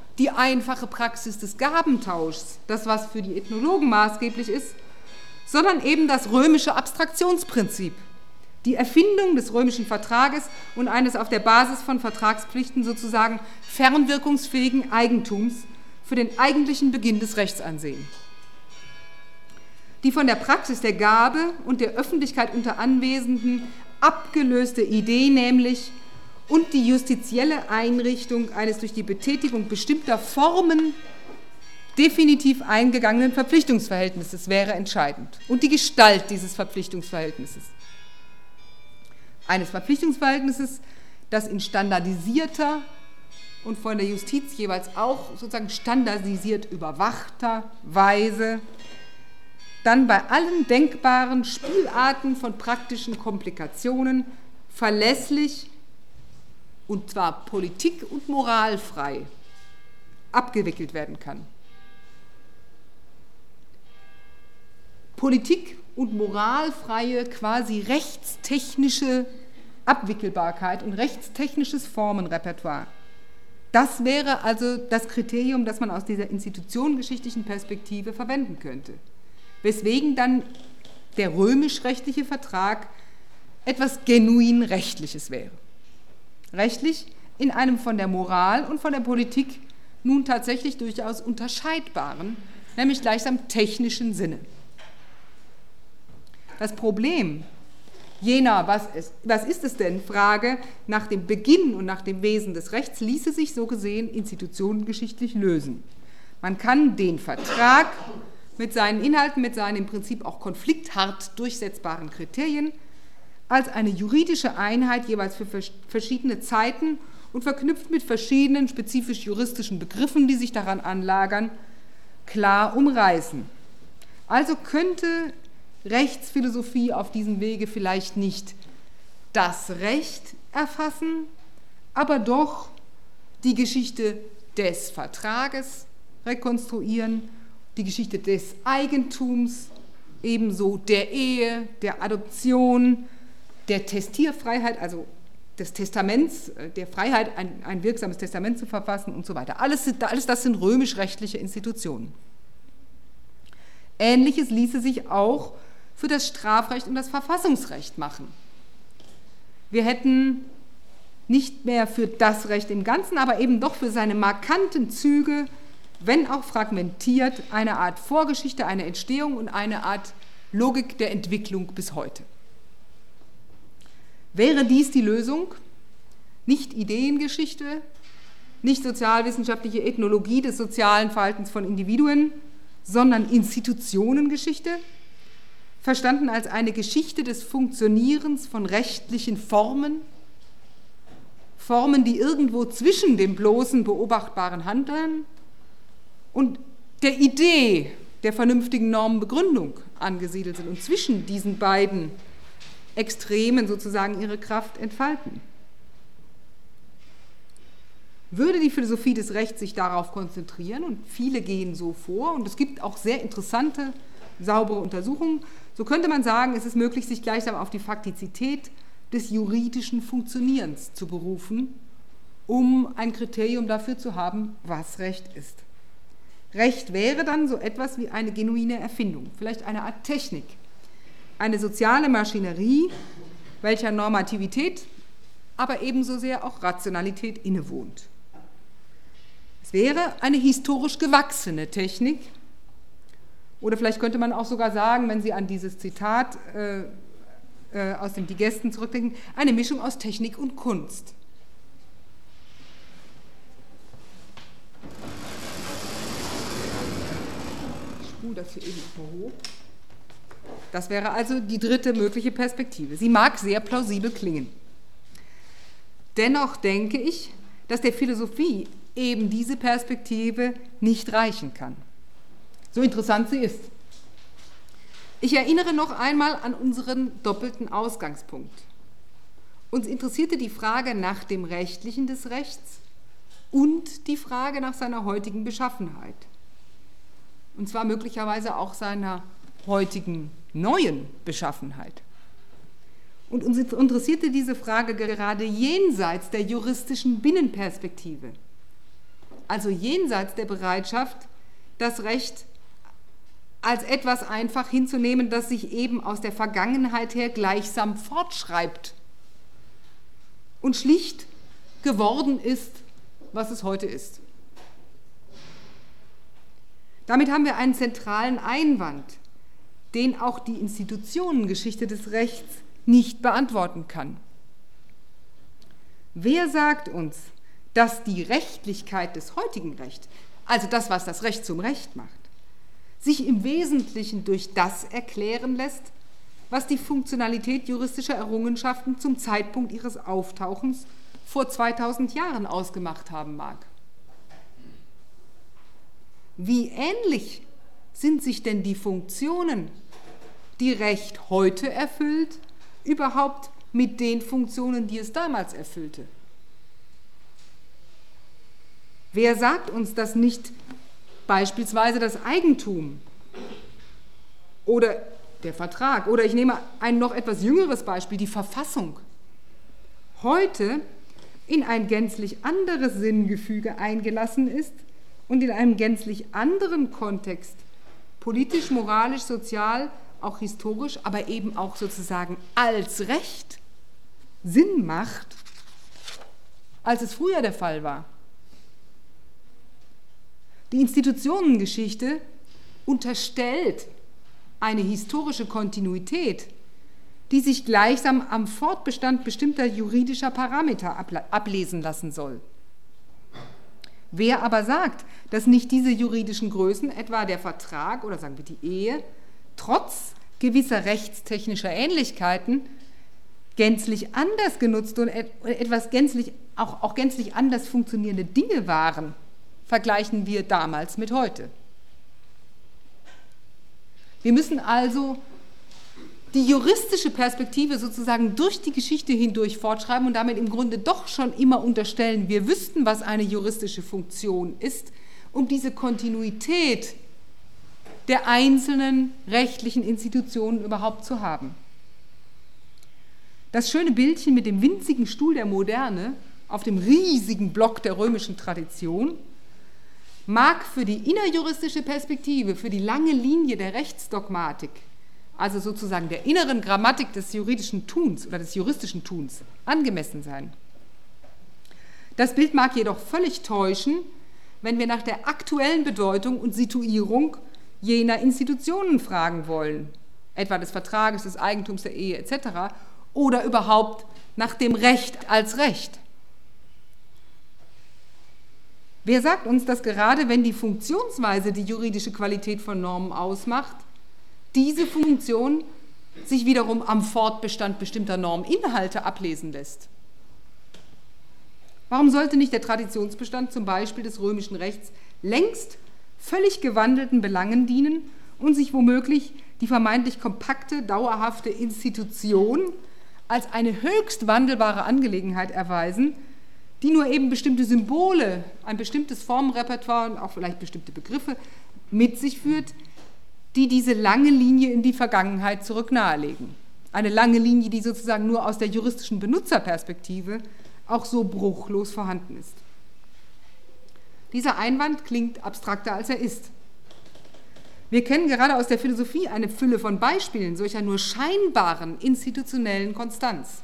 die einfache Praxis des Gabentauschs, das was für die Ethnologen maßgeblich ist, sondern eben das römische Abstraktionsprinzip, die Erfindung des römischen Vertrages und eines auf der Basis von Vertragspflichten sozusagen fernwirkungsfähigen Eigentums für den eigentlichen Beginn des Rechts ansehen. Die von der Praxis der Gabe und der Öffentlichkeit unter Anwesenden abgelöste Idee nämlich und die justizielle Einrichtung eines durch die Betätigung bestimmter Formen definitiv eingegangenen Verpflichtungsverhältnisses wäre entscheidend und die Gestalt dieses Verpflichtungsverhältnisses. Eines Verpflichtungsverhältnisses, das in standardisierter und von der Justiz jeweils auch sozusagen standardisiert überwachter Weise dann bei allen denkbaren Spielarten von praktischen Komplikationen verlässlich und zwar politik- und moralfrei abgewickelt werden kann. Politik- und moralfreie, quasi rechtstechnische Abwickelbarkeit und rechtstechnisches Formenrepertoire. Das wäre also das Kriterium, das man aus dieser institutionengeschichtlichen Perspektive verwenden könnte. Weswegen dann der römisch-rechtliche Vertrag etwas genuin Rechtliches wäre. Rechtlich in einem von der Moral und von der Politik nun tatsächlich durchaus unterscheidbaren, nämlich gleichsam technischen Sinne. Das Problem jener, was, es, was ist es denn, Frage nach dem Beginn und nach dem Wesen des Rechts ließe sich so gesehen institutionengeschichtlich lösen. Man kann den Vertrag mit seinen Inhalten, mit seinen im Prinzip auch konflikthart durchsetzbaren Kriterien als eine juridische Einheit jeweils für verschiedene Zeiten und verknüpft mit verschiedenen spezifisch juristischen Begriffen, die sich daran anlagern, klar umreißen. Also könnte Rechtsphilosophie auf diesem Wege vielleicht nicht das Recht erfassen, aber doch die Geschichte des Vertrages rekonstruieren, die Geschichte des Eigentums, ebenso der Ehe, der Adoption, der Testierfreiheit, also des Testaments, der Freiheit, ein, ein wirksames Testament zu verfassen und so weiter. Alles, alles das sind römisch-rechtliche Institutionen. Ähnliches ließe sich auch für das Strafrecht und das Verfassungsrecht machen. Wir hätten nicht mehr für das Recht im Ganzen, aber eben doch für seine markanten Züge, wenn auch fragmentiert, eine Art Vorgeschichte, eine Entstehung und eine Art Logik der Entwicklung bis heute. Wäre dies die Lösung? Nicht Ideengeschichte, nicht sozialwissenschaftliche Ethnologie des sozialen Verhaltens von Individuen, sondern Institutionengeschichte, verstanden als eine Geschichte des Funktionierens von rechtlichen Formen, Formen, die irgendwo zwischen dem bloßen beobachtbaren Handeln und der Idee der vernünftigen Normenbegründung angesiedelt sind und zwischen diesen beiden Extremen sozusagen ihre Kraft entfalten. Würde die Philosophie des Rechts sich darauf konzentrieren, und viele gehen so vor, und es gibt auch sehr interessante, saubere Untersuchungen, so könnte man sagen, es ist möglich, sich gleichsam auf die Faktizität des juridischen Funktionierens zu berufen, um ein Kriterium dafür zu haben, was Recht ist. Recht wäre dann so etwas wie eine genuine Erfindung, vielleicht eine Art Technik, eine soziale Maschinerie, welcher Normativität, aber ebenso sehr auch Rationalität innewohnt. Es wäre eine historisch gewachsene Technik, oder vielleicht könnte man auch sogar sagen, wenn Sie an dieses Zitat äh, äh, aus dem Digesten zurückdenken, eine Mischung aus Technik und Kunst. Ich spule das hier eben mal hoch. Das wäre also die dritte mögliche Perspektive. Sie mag sehr plausibel klingen. Dennoch denke ich, dass der Philosophie eben diese Perspektive nicht reichen kann. So interessant sie ist. Ich erinnere noch einmal an unseren doppelten Ausgangspunkt. Uns interessierte die Frage nach dem Rechtlichen des Rechts und die Frage nach seiner heutigen Beschaffenheit. Und zwar möglicherweise auch seiner heutigen neuen Beschaffenheit. Und uns interessierte diese Frage gerade jenseits der juristischen Binnenperspektive. also jenseits der Bereitschaft, das Recht als etwas einfach hinzunehmen, das sich eben aus der Vergangenheit her gleichsam fortschreibt und schlicht geworden ist, was es heute ist. Damit haben wir einen zentralen Einwand, den auch die Institutionengeschichte des Rechts nicht beantworten kann. Wer sagt uns, dass die Rechtlichkeit des heutigen Rechts, also das, was das Recht zum Recht macht, sich im Wesentlichen durch das erklären lässt, was die Funktionalität juristischer Errungenschaften zum Zeitpunkt ihres Auftauchens vor zweitausend Jahren ausgemacht haben mag? Wie ähnlich sind sich denn die Funktionen, die Recht heute erfüllt, überhaupt mit den Funktionen, die es damals erfüllte? Wer sagt uns, dass nicht beispielsweise das Eigentum oder der Vertrag, oder ich nehme ein noch etwas jüngeres Beispiel, die Verfassung, heute in ein gänzlich anderes Sinngefüge eingelassen ist und in einem gänzlich anderen Kontext, politisch, moralisch, sozial, auch historisch, aber eben auch sozusagen als Recht Sinn macht, als es früher der Fall war. Die Institutionengeschichte unterstellt eine historische Kontinuität, die sich gleichsam am Fortbestand bestimmter juridischer Parameter ablesen lassen soll. Wer aber sagt, dass nicht diese juridischen Größen, etwa der Vertrag oder sagen wir die Ehe, trotz gewisser rechtstechnischer Ähnlichkeiten gänzlich anders genutzt und etwas gänzlich, auch, auch gänzlich anders funktionierende Dinge waren, vergleichen wir damals mit heute. Wir müssen also die juristische Perspektive sozusagen durch die Geschichte hindurch fortschreiben und damit im Grunde doch schon immer unterstellen, wir wüssten, was eine juristische Funktion ist, um diese Kontinuität der einzelnen rechtlichen Institutionen überhaupt zu haben. Das schöne Bildchen mit dem winzigen Stuhl der Moderne auf dem riesigen Block der römischen Tradition mag für die innerjuristische Perspektive, für die lange Linie der Rechtsdogmatik, also sozusagen der inneren Grammatik des juridischen Tuns oder des juristischen Tuns, angemessen sein. Das Bild mag jedoch völlig täuschen, wenn wir nach der aktuellen Bedeutung und Situierung jener Institutionen fragen wollen, etwa des Vertrages, des Eigentums, der Ehe et cetera, oder überhaupt nach dem Recht als Recht. Wer sagt uns, dass gerade wenn die Funktionsweise die juridische Qualität von Normen ausmacht, diese Funktion sich wiederum am Fortbestand bestimmter Norminhalte ablesen lässt? Warum sollte nicht der Traditionsbestand zum Beispiel des römischen Rechts längst völlig gewandelten Belangen dienen und sich womöglich die vermeintlich kompakte, dauerhafte Institution als eine höchst wandelbare Angelegenheit erweisen, die nur eben bestimmte Symbole, ein bestimmtes Formenrepertoire und auch vielleicht bestimmte Begriffe mit sich führt, die diese lange Linie in die Vergangenheit zurück nahelegen. Eine lange Linie, die sozusagen nur aus der juristischen Benutzerperspektive auch so bruchlos vorhanden ist. Dieser Einwand klingt abstrakter, als er ist. Wir kennen gerade aus der Philosophie eine Fülle von Beispielen solcher nur scheinbaren institutionellen Konstanz.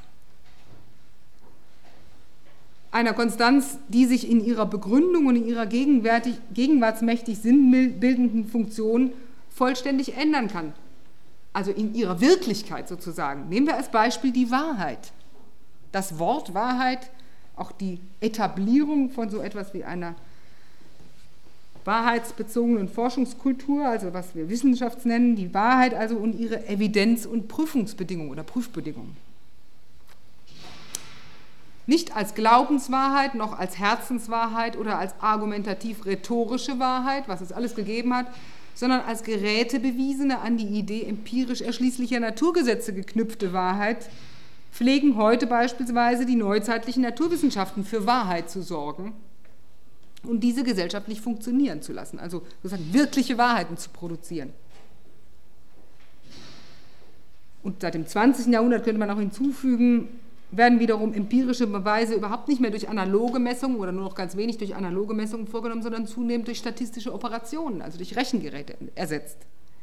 Einer Konstanz, die sich in ihrer Begründung und in ihrer gegenwartsmächtig sinnbildenden Funktion vollständig ändern kann. Also in ihrer Wirklichkeit sozusagen. Nehmen wir als Beispiel die Wahrheit. Das Wort Wahrheit, auch die Etablierung von so etwas wie einer wahrheitsbezogenen Forschungskultur, also was wir Wissenschaft nennen, die Wahrheit also und ihre Evidenz- und Prüfungsbedingungen oder Prüfbedingungen. Nicht als Glaubenswahrheit, noch als Herzenswahrheit oder als argumentativ-rhetorische Wahrheit, was es alles gegeben hat, sondern als gerätebewiesene, an die Idee empirisch erschließlicher Naturgesetze geknüpfte Wahrheit, pflegen heute beispielsweise die neuzeitlichen Naturwissenschaften für Wahrheit zu sorgen und diese gesellschaftlich funktionieren zu lassen, also sozusagen wirkliche Wahrheiten zu produzieren. Und seit dem zwanzigsten Jahrhundert könnte man auch hinzufügen, werden wiederum empirische Beweise überhaupt nicht mehr durch analoge Messungen oder nur noch ganz wenig durch analoge Messungen vorgenommen, sondern zunehmend durch statistische Operationen, also durch Rechengeräte ersetzt.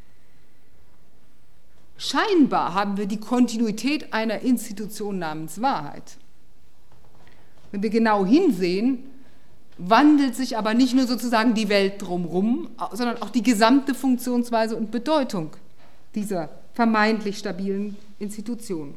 Scheinbar haben wir die Kontinuität einer Institution namens Wahrheit. Wenn wir genau hinsehen, wandelt sich aber nicht nur sozusagen die Welt drumherum, sondern auch die gesamte Funktionsweise und Bedeutung dieser vermeintlich stabilen Institutionen.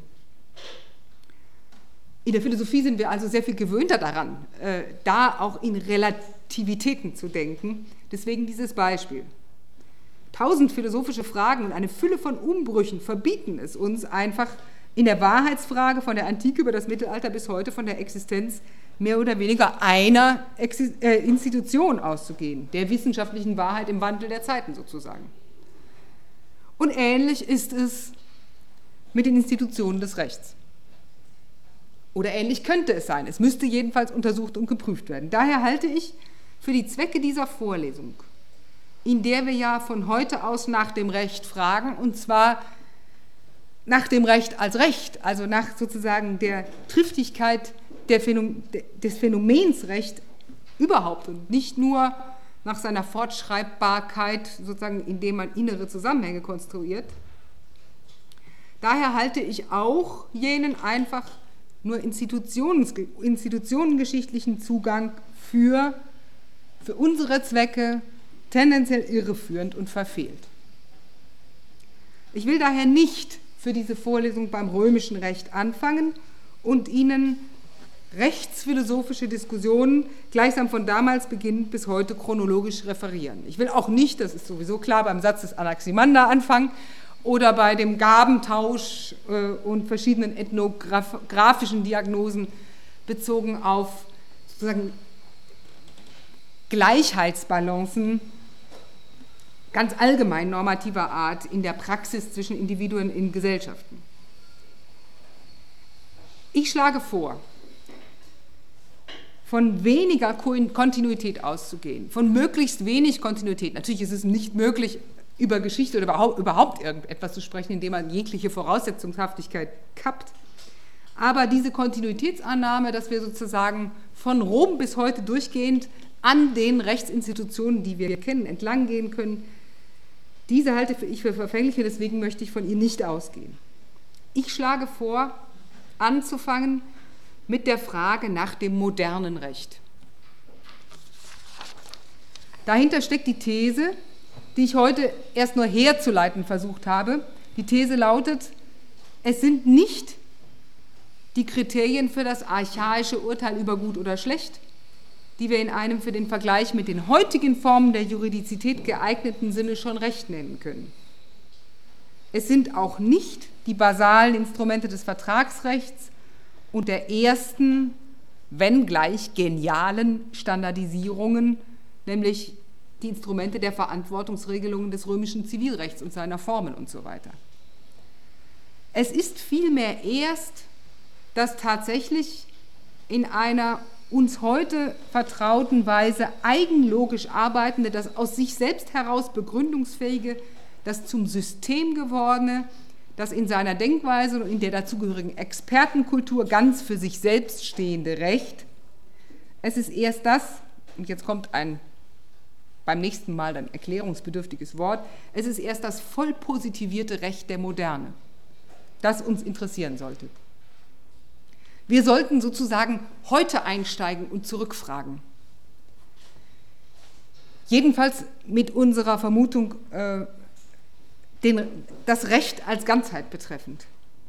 In der Philosophie sind wir also sehr viel gewöhnter daran, äh, da auch in Relativitäten zu denken. Deswegen dieses Beispiel. Tausend philosophische Fragen und eine Fülle von Umbrüchen verbieten es uns einfach, in der Wahrheitsfrage von der Antike über das Mittelalter bis heute von der Existenz mehr oder weniger einer Exi- äh, Institution auszugehen, der wissenschaftlichen Wahrheit im Wandel der Zeiten sozusagen. Und ähnlich ist es mit den Institutionen des Rechts. Oder ähnlich könnte es sein. Es müsste jedenfalls untersucht und geprüft werden. Daher halte ich für die Zwecke dieser Vorlesung, in der wir ja von heute aus nach dem Recht fragen, und zwar nach dem Recht als Recht, also nach sozusagen der Triftigkeit der Phänomen, des Phänomens Recht überhaupt und nicht nur nach seiner Fortschreibbarkeit, sozusagen indem man innere Zusammenhänge konstruiert. Daher halte ich auch jenen einfach nur Institutions, institutionengeschichtlichen Zugang für, für unsere Zwecke tendenziell irreführend und verfehlt. Ich will daher nicht für diese Vorlesung beim römischen Recht anfangen und Ihnen rechtsphilosophische Diskussionen gleichsam von damals beginnend bis heute chronologisch referieren. Ich will auch nicht, das ist sowieso klar, beim Satz des Anaximander anfangen oder bei dem Gabentausch äh, und verschiedenen ethnografischen Diagnosen bezogen auf sozusagen Gleichheitsbalancen ganz allgemein normativer Art in der Praxis zwischen Individuen in Gesellschaften. Ich schlage vor, von weniger Kontinuität auszugehen, von möglichst wenig Kontinuität. Natürlich ist es nicht möglich, über Geschichte oder überhaupt, überhaupt irgendetwas zu sprechen, indem man jegliche Voraussetzungshaftigkeit kappt. Aber diese Kontinuitätsannahme, dass wir sozusagen von Rom bis heute durchgehend an den Rechtsinstitutionen, die wir kennen, entlang gehen können, diese halte ich für verfänglich und deswegen möchte ich von ihr nicht ausgehen. Ich schlage vor, anzufangen mit der Frage nach dem modernen Recht. Dahinter steckt die These, die ich heute erst nur herzuleiten versucht habe. Die These lautet, es sind nicht die Kriterien für das archaische Urteil über gut oder schlecht, die wir in einem für den Vergleich mit den heutigen Formen der Juridizität geeigneten Sinne schon Recht nennen können. Es sind auch nicht die basalen Instrumente des Vertragsrechts und der ersten, wenn gleich genialen Standardisierungen, nämlich die Instrumente der Verantwortungsregelungen des römischen Zivilrechts und seiner Formen und so weiter. Es ist vielmehr erst das tatsächlich in einer uns heute vertrauten Weise eigenlogisch arbeitende, das aus sich selbst heraus begründungsfähige, das zum System gewordene, das in seiner Denkweise und in der dazugehörigen Expertenkultur ganz für sich selbst stehende Recht. Es ist erst das, und jetzt kommt ein beim nächsten Mal dann erklärungsbedürftiges Wort, es ist erst das voll positivierte Recht der Moderne, das uns interessieren sollte. Wir sollten sozusagen heute einsteigen und zurückfragen. Jedenfalls mit unserer Vermutung äh, den, das Recht als Ganzheit betreffend.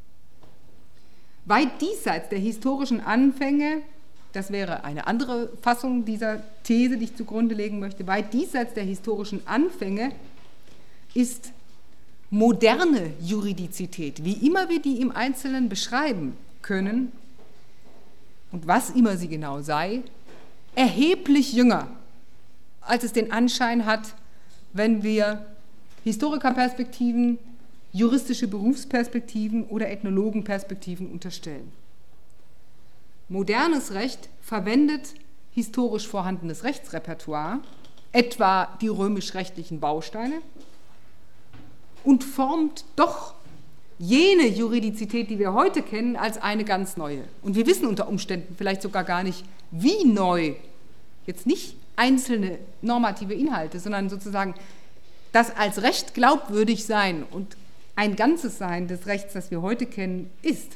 Weit diesseits der historischen Anfänge, das wäre eine andere Fassung dieser These, die ich zugrunde legen möchte, weit diesseits der historischen Anfänge ist moderne Juridizität, wie immer wir die im Einzelnen beschreiben können und was immer sie genau sei, erheblich jünger, als es den Anschein hat, wenn wir Historikerperspektiven, juristische Berufsperspektiven oder Ethnologenperspektiven unterstellen. Modernes Recht verwendet historisch vorhandenes Rechtsrepertoire, etwa die römisch-rechtlichen Bausteine, und formt doch jene Juridizität, die wir heute kennen, als eine ganz neue. Und wir wissen unter Umständen vielleicht sogar gar nicht, wie neu, jetzt nicht einzelne normative Inhalte, sondern sozusagen das als Recht glaubwürdig sein und ein Ganzes Sein des Rechts, das wir heute kennen, ist.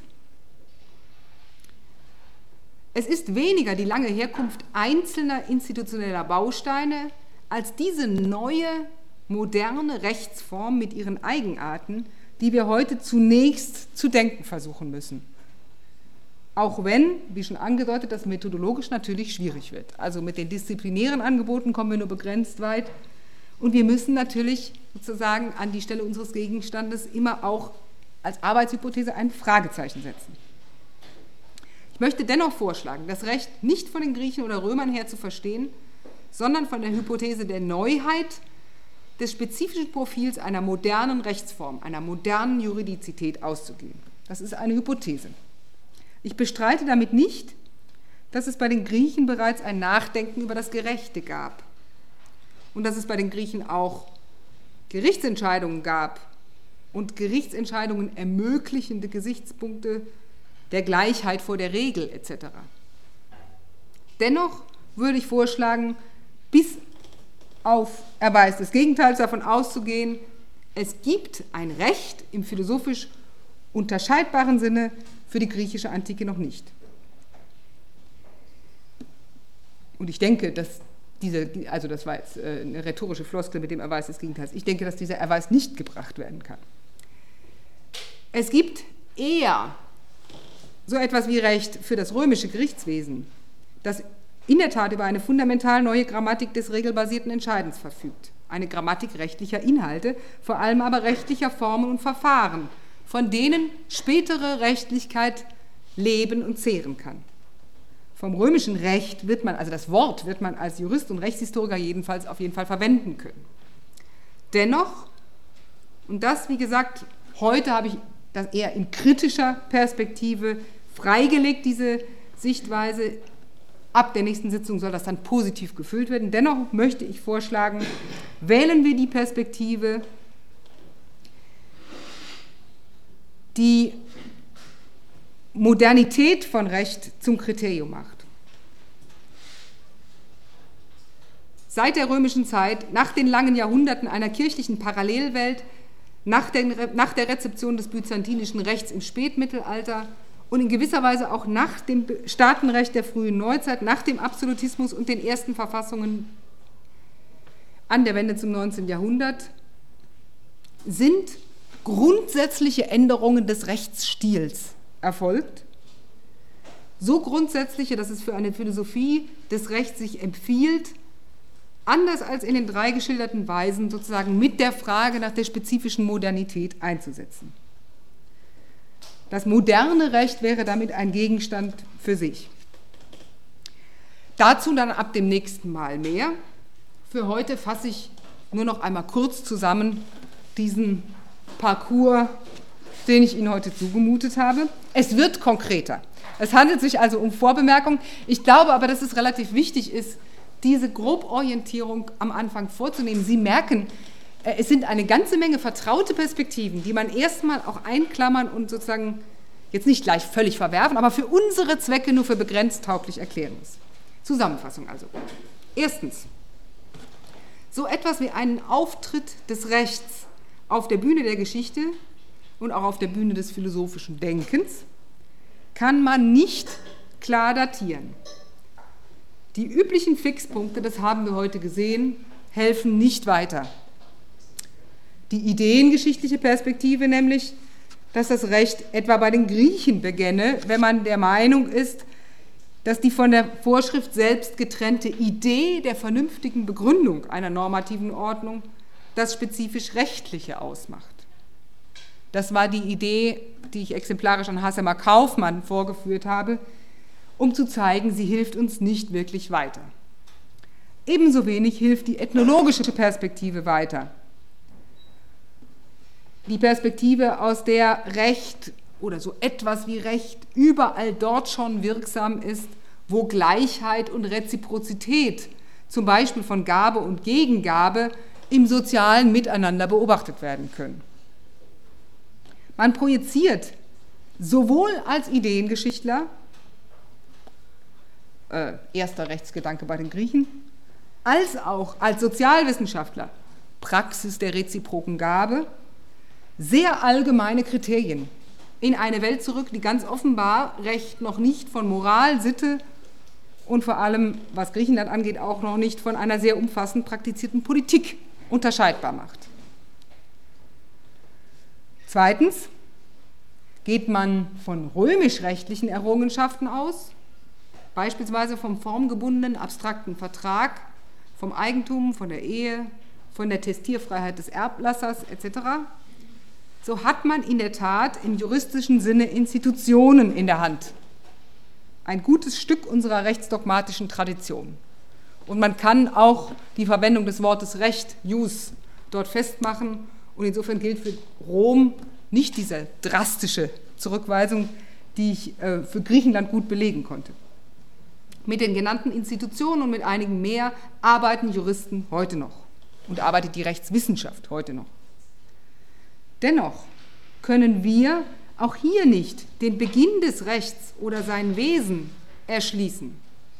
Es ist weniger die lange Herkunft einzelner institutioneller Bausteine als diese neue, moderne Rechtsform mit ihren Eigenarten, die wir heute zunächst zu denken versuchen müssen. Auch wenn, wie schon angedeutet, das methodologisch natürlich schwierig wird. Also mit den disziplinären Angeboten kommen wir nur begrenzt weit. Und wir müssen natürlich sozusagen an die Stelle unseres Gegenstandes immer auch als Arbeitshypothese ein Fragezeichen setzen. Ich möchte dennoch vorschlagen, das Recht nicht von den Griechen oder Römern her zu verstehen, sondern von der Hypothese der Neuheit des spezifischen Profils einer modernen Rechtsform, einer modernen Juridizität auszugehen. Das ist eine Hypothese. Ich bestreite damit nicht, dass es bei den Griechen bereits ein Nachdenken über das Gerechte gab und dass es bei den Griechen auch Gerichtsentscheidungen gab und Gerichtsentscheidungen ermöglichende Gesichtspunkte der Gleichheit vor der Regel et cetera. Dennoch würde ich vorschlagen, bis auf Erweis des Gegenteils davon auszugehen, es gibt ein Recht im philosophisch unterscheidbaren Sinne für die griechische Antike noch nicht. Und ich denke, dass diese, also das war jetzt eine rhetorische Floskel mit dem Erweis des Gegenteils, ich denke, dass dieser Erweis nicht gebracht werden kann. Es gibt eher so etwas wie Recht für das römische Gerichtswesen, das in der Tat über eine fundamental neue Grammatik des regelbasierten Entscheidens verfügt. Eine Grammatik rechtlicher Inhalte, vor allem aber rechtlicher Formen und Verfahren, von denen spätere Rechtlichkeit leben und zehren kann. Vom römischen Recht wird man, also das Wort wird man als Jurist und Rechtshistoriker jedenfalls auf jeden Fall verwenden können. Dennoch, und das wie gesagt, heute habe ich das eher in kritischer Perspektive freigelegt, diese Sichtweise. Ab der nächsten Sitzung soll das dann positiv gefüllt werden. Dennoch möchte ich vorschlagen, wählen wir die Perspektive, die Modernität von Recht zum Kriterium macht. Seit der römischen Zeit, nach den langen Jahrhunderten einer kirchlichen Parallelwelt, nach der, nach der Rezeption des byzantinischen Rechts im Spätmittelalter und in gewisser Weise auch nach dem Staatenrecht der frühen Neuzeit, nach dem Absolutismus und den ersten Verfassungen an der Wende zum neunzehnten Jahrhundert, sind grundsätzliche Änderungen des Rechtsstils erfolgt. So grundsätzliche, dass es für eine Philosophie des Rechts sich empfiehlt, anders als in den drei geschilderten Weisen sozusagen mit der Frage nach der spezifischen Modernität einzusetzen. Das moderne Recht wäre damit ein Gegenstand für sich. Dazu dann ab dem nächsten Mal mehr. Für heute fasse ich nur noch einmal kurz zusammen diesen Parcours, den ich Ihnen heute zugemutet habe. Es wird konkreter. Es handelt sich also um Vorbemerkungen. Ich glaube aber, dass es relativ wichtig ist, diese Groborientierung am Anfang vorzunehmen. Sie merken, es sind eine ganze Menge vertraute Perspektiven, die man erstmal auch einklammern und sozusagen jetzt nicht gleich völlig verwerfen, aber für unsere Zwecke nur für begrenzt tauglich erklären muss. Zusammenfassung also. Erstens, so etwas wie einen Auftritt des Rechts auf der Bühne der Geschichte und auch auf der Bühne des philosophischen Denkens kann man nicht klar datieren. Die üblichen Fixpunkte, das haben wir heute gesehen, helfen nicht weiter. Die ideengeschichtliche Perspektive nämlich, dass das Recht etwa bei den Griechen begänne, wenn man der Meinung ist, dass die von der Vorschrift selbst getrennte Idee der vernünftigen Begründung einer normativen Ordnung das spezifisch Rechtliche ausmacht. Das war die Idee, die ich exemplarisch an Hassemer Kaufmann vorgeführt habe, um zu zeigen, sie hilft uns nicht wirklich weiter. Ebenso wenig hilft die ethnologische Perspektive weiter. Die Perspektive, aus der Recht oder so etwas wie Recht überall dort schon wirksam ist, wo Gleichheit und Reziprozität, zum Beispiel von Gabe und Gegengabe, im sozialen Miteinander beobachtet werden können. Man projiziert sowohl als Ideengeschichtler, äh, erster Rechtsgedanke bei den Griechen, als auch als Sozialwissenschaftler, Praxis der reziproken Gabe, sehr allgemeine Kriterien in eine Welt zurück, die ganz offenbar Recht noch nicht von Moral, Sitte und vor allem, was Griechenland angeht, auch noch nicht von einer sehr umfassend praktizierten Politik unterscheidbar macht. Zweitens geht man von römisch-rechtlichen Errungenschaften aus, beispielsweise vom formgebundenen abstrakten Vertrag, vom Eigentum, von der Ehe, von der Testierfreiheit des Erblassers et cetera, so hat man in der Tat im juristischen Sinne Institutionen in der Hand. Ein gutes Stück unserer rechtsdogmatischen Tradition. Und man kann auch die Verwendung des Wortes Recht, Jus, dort festmachen. Und insofern gilt für Rom nicht diese drastische Zurückweisung, die ich äh, für Griechenland gut belegen konnte. Mit den genannten Institutionen und mit einigen mehr arbeiten Juristen heute noch und arbeitet die Rechtswissenschaft heute noch. Dennoch können wir auch hier nicht den Beginn des Rechts oder sein Wesen erschließen.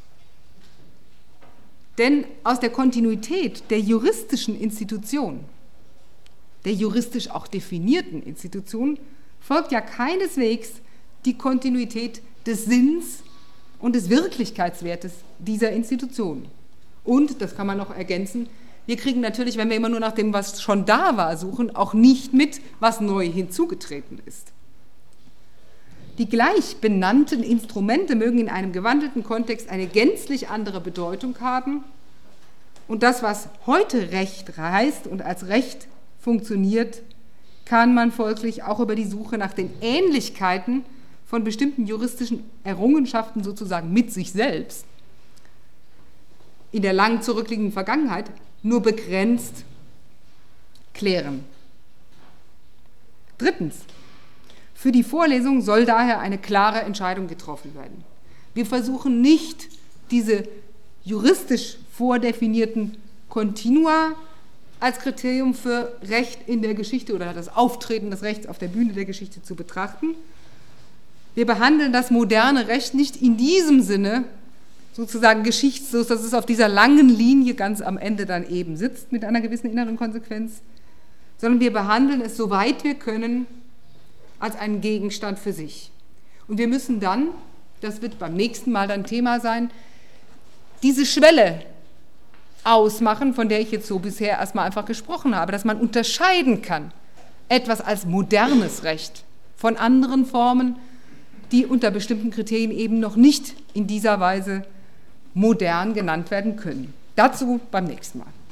Denn aus der Kontinuität der juristischen Institution, der juristisch auch definierten Institution, folgt ja keineswegs die Kontinuität des Sinns und des Wirklichkeitswertes dieser Institution. Und, das kann man noch ergänzen, wir kriegen natürlich, wenn wir immer nur nach dem, was schon da war, suchen, auch nicht mit, was neu hinzugetreten ist. Die gleich benannten Instrumente mögen in einem gewandelten Kontext eine gänzlich andere Bedeutung haben und das, was heute Recht heißt und als Recht funktioniert, kann man folglich auch über die Suche nach den Ähnlichkeiten von bestimmten juristischen Errungenschaften sozusagen mit sich selbst in der lang zurückliegenden Vergangenheit nur begrenzt klären. Drittens, für die Vorlesung soll daher eine klare Entscheidung getroffen werden. Wir versuchen nicht, diese juristisch vordefinierten Kontinua als Kriterium für Recht in der Geschichte oder das Auftreten des Rechts auf der Bühne der Geschichte zu betrachten. Wir behandeln das moderne Recht nicht in diesem Sinne sozusagen geschichtslos, dass es auf dieser langen Linie ganz am Ende dann eben sitzt mit einer gewissen inneren Konsequenz, sondern wir behandeln es, soweit wir können, als einen Gegenstand für sich. Und wir müssen dann, das wird beim nächsten Mal dann Thema sein, diese Schwelle ausmachen, von der ich jetzt so bisher erstmal einfach gesprochen habe, dass man unterscheiden kann, etwas als modernes Recht von anderen Formen, die unter bestimmten Kriterien eben noch nicht in dieser Weise modern genannt werden können. Dazu beim nächsten Mal.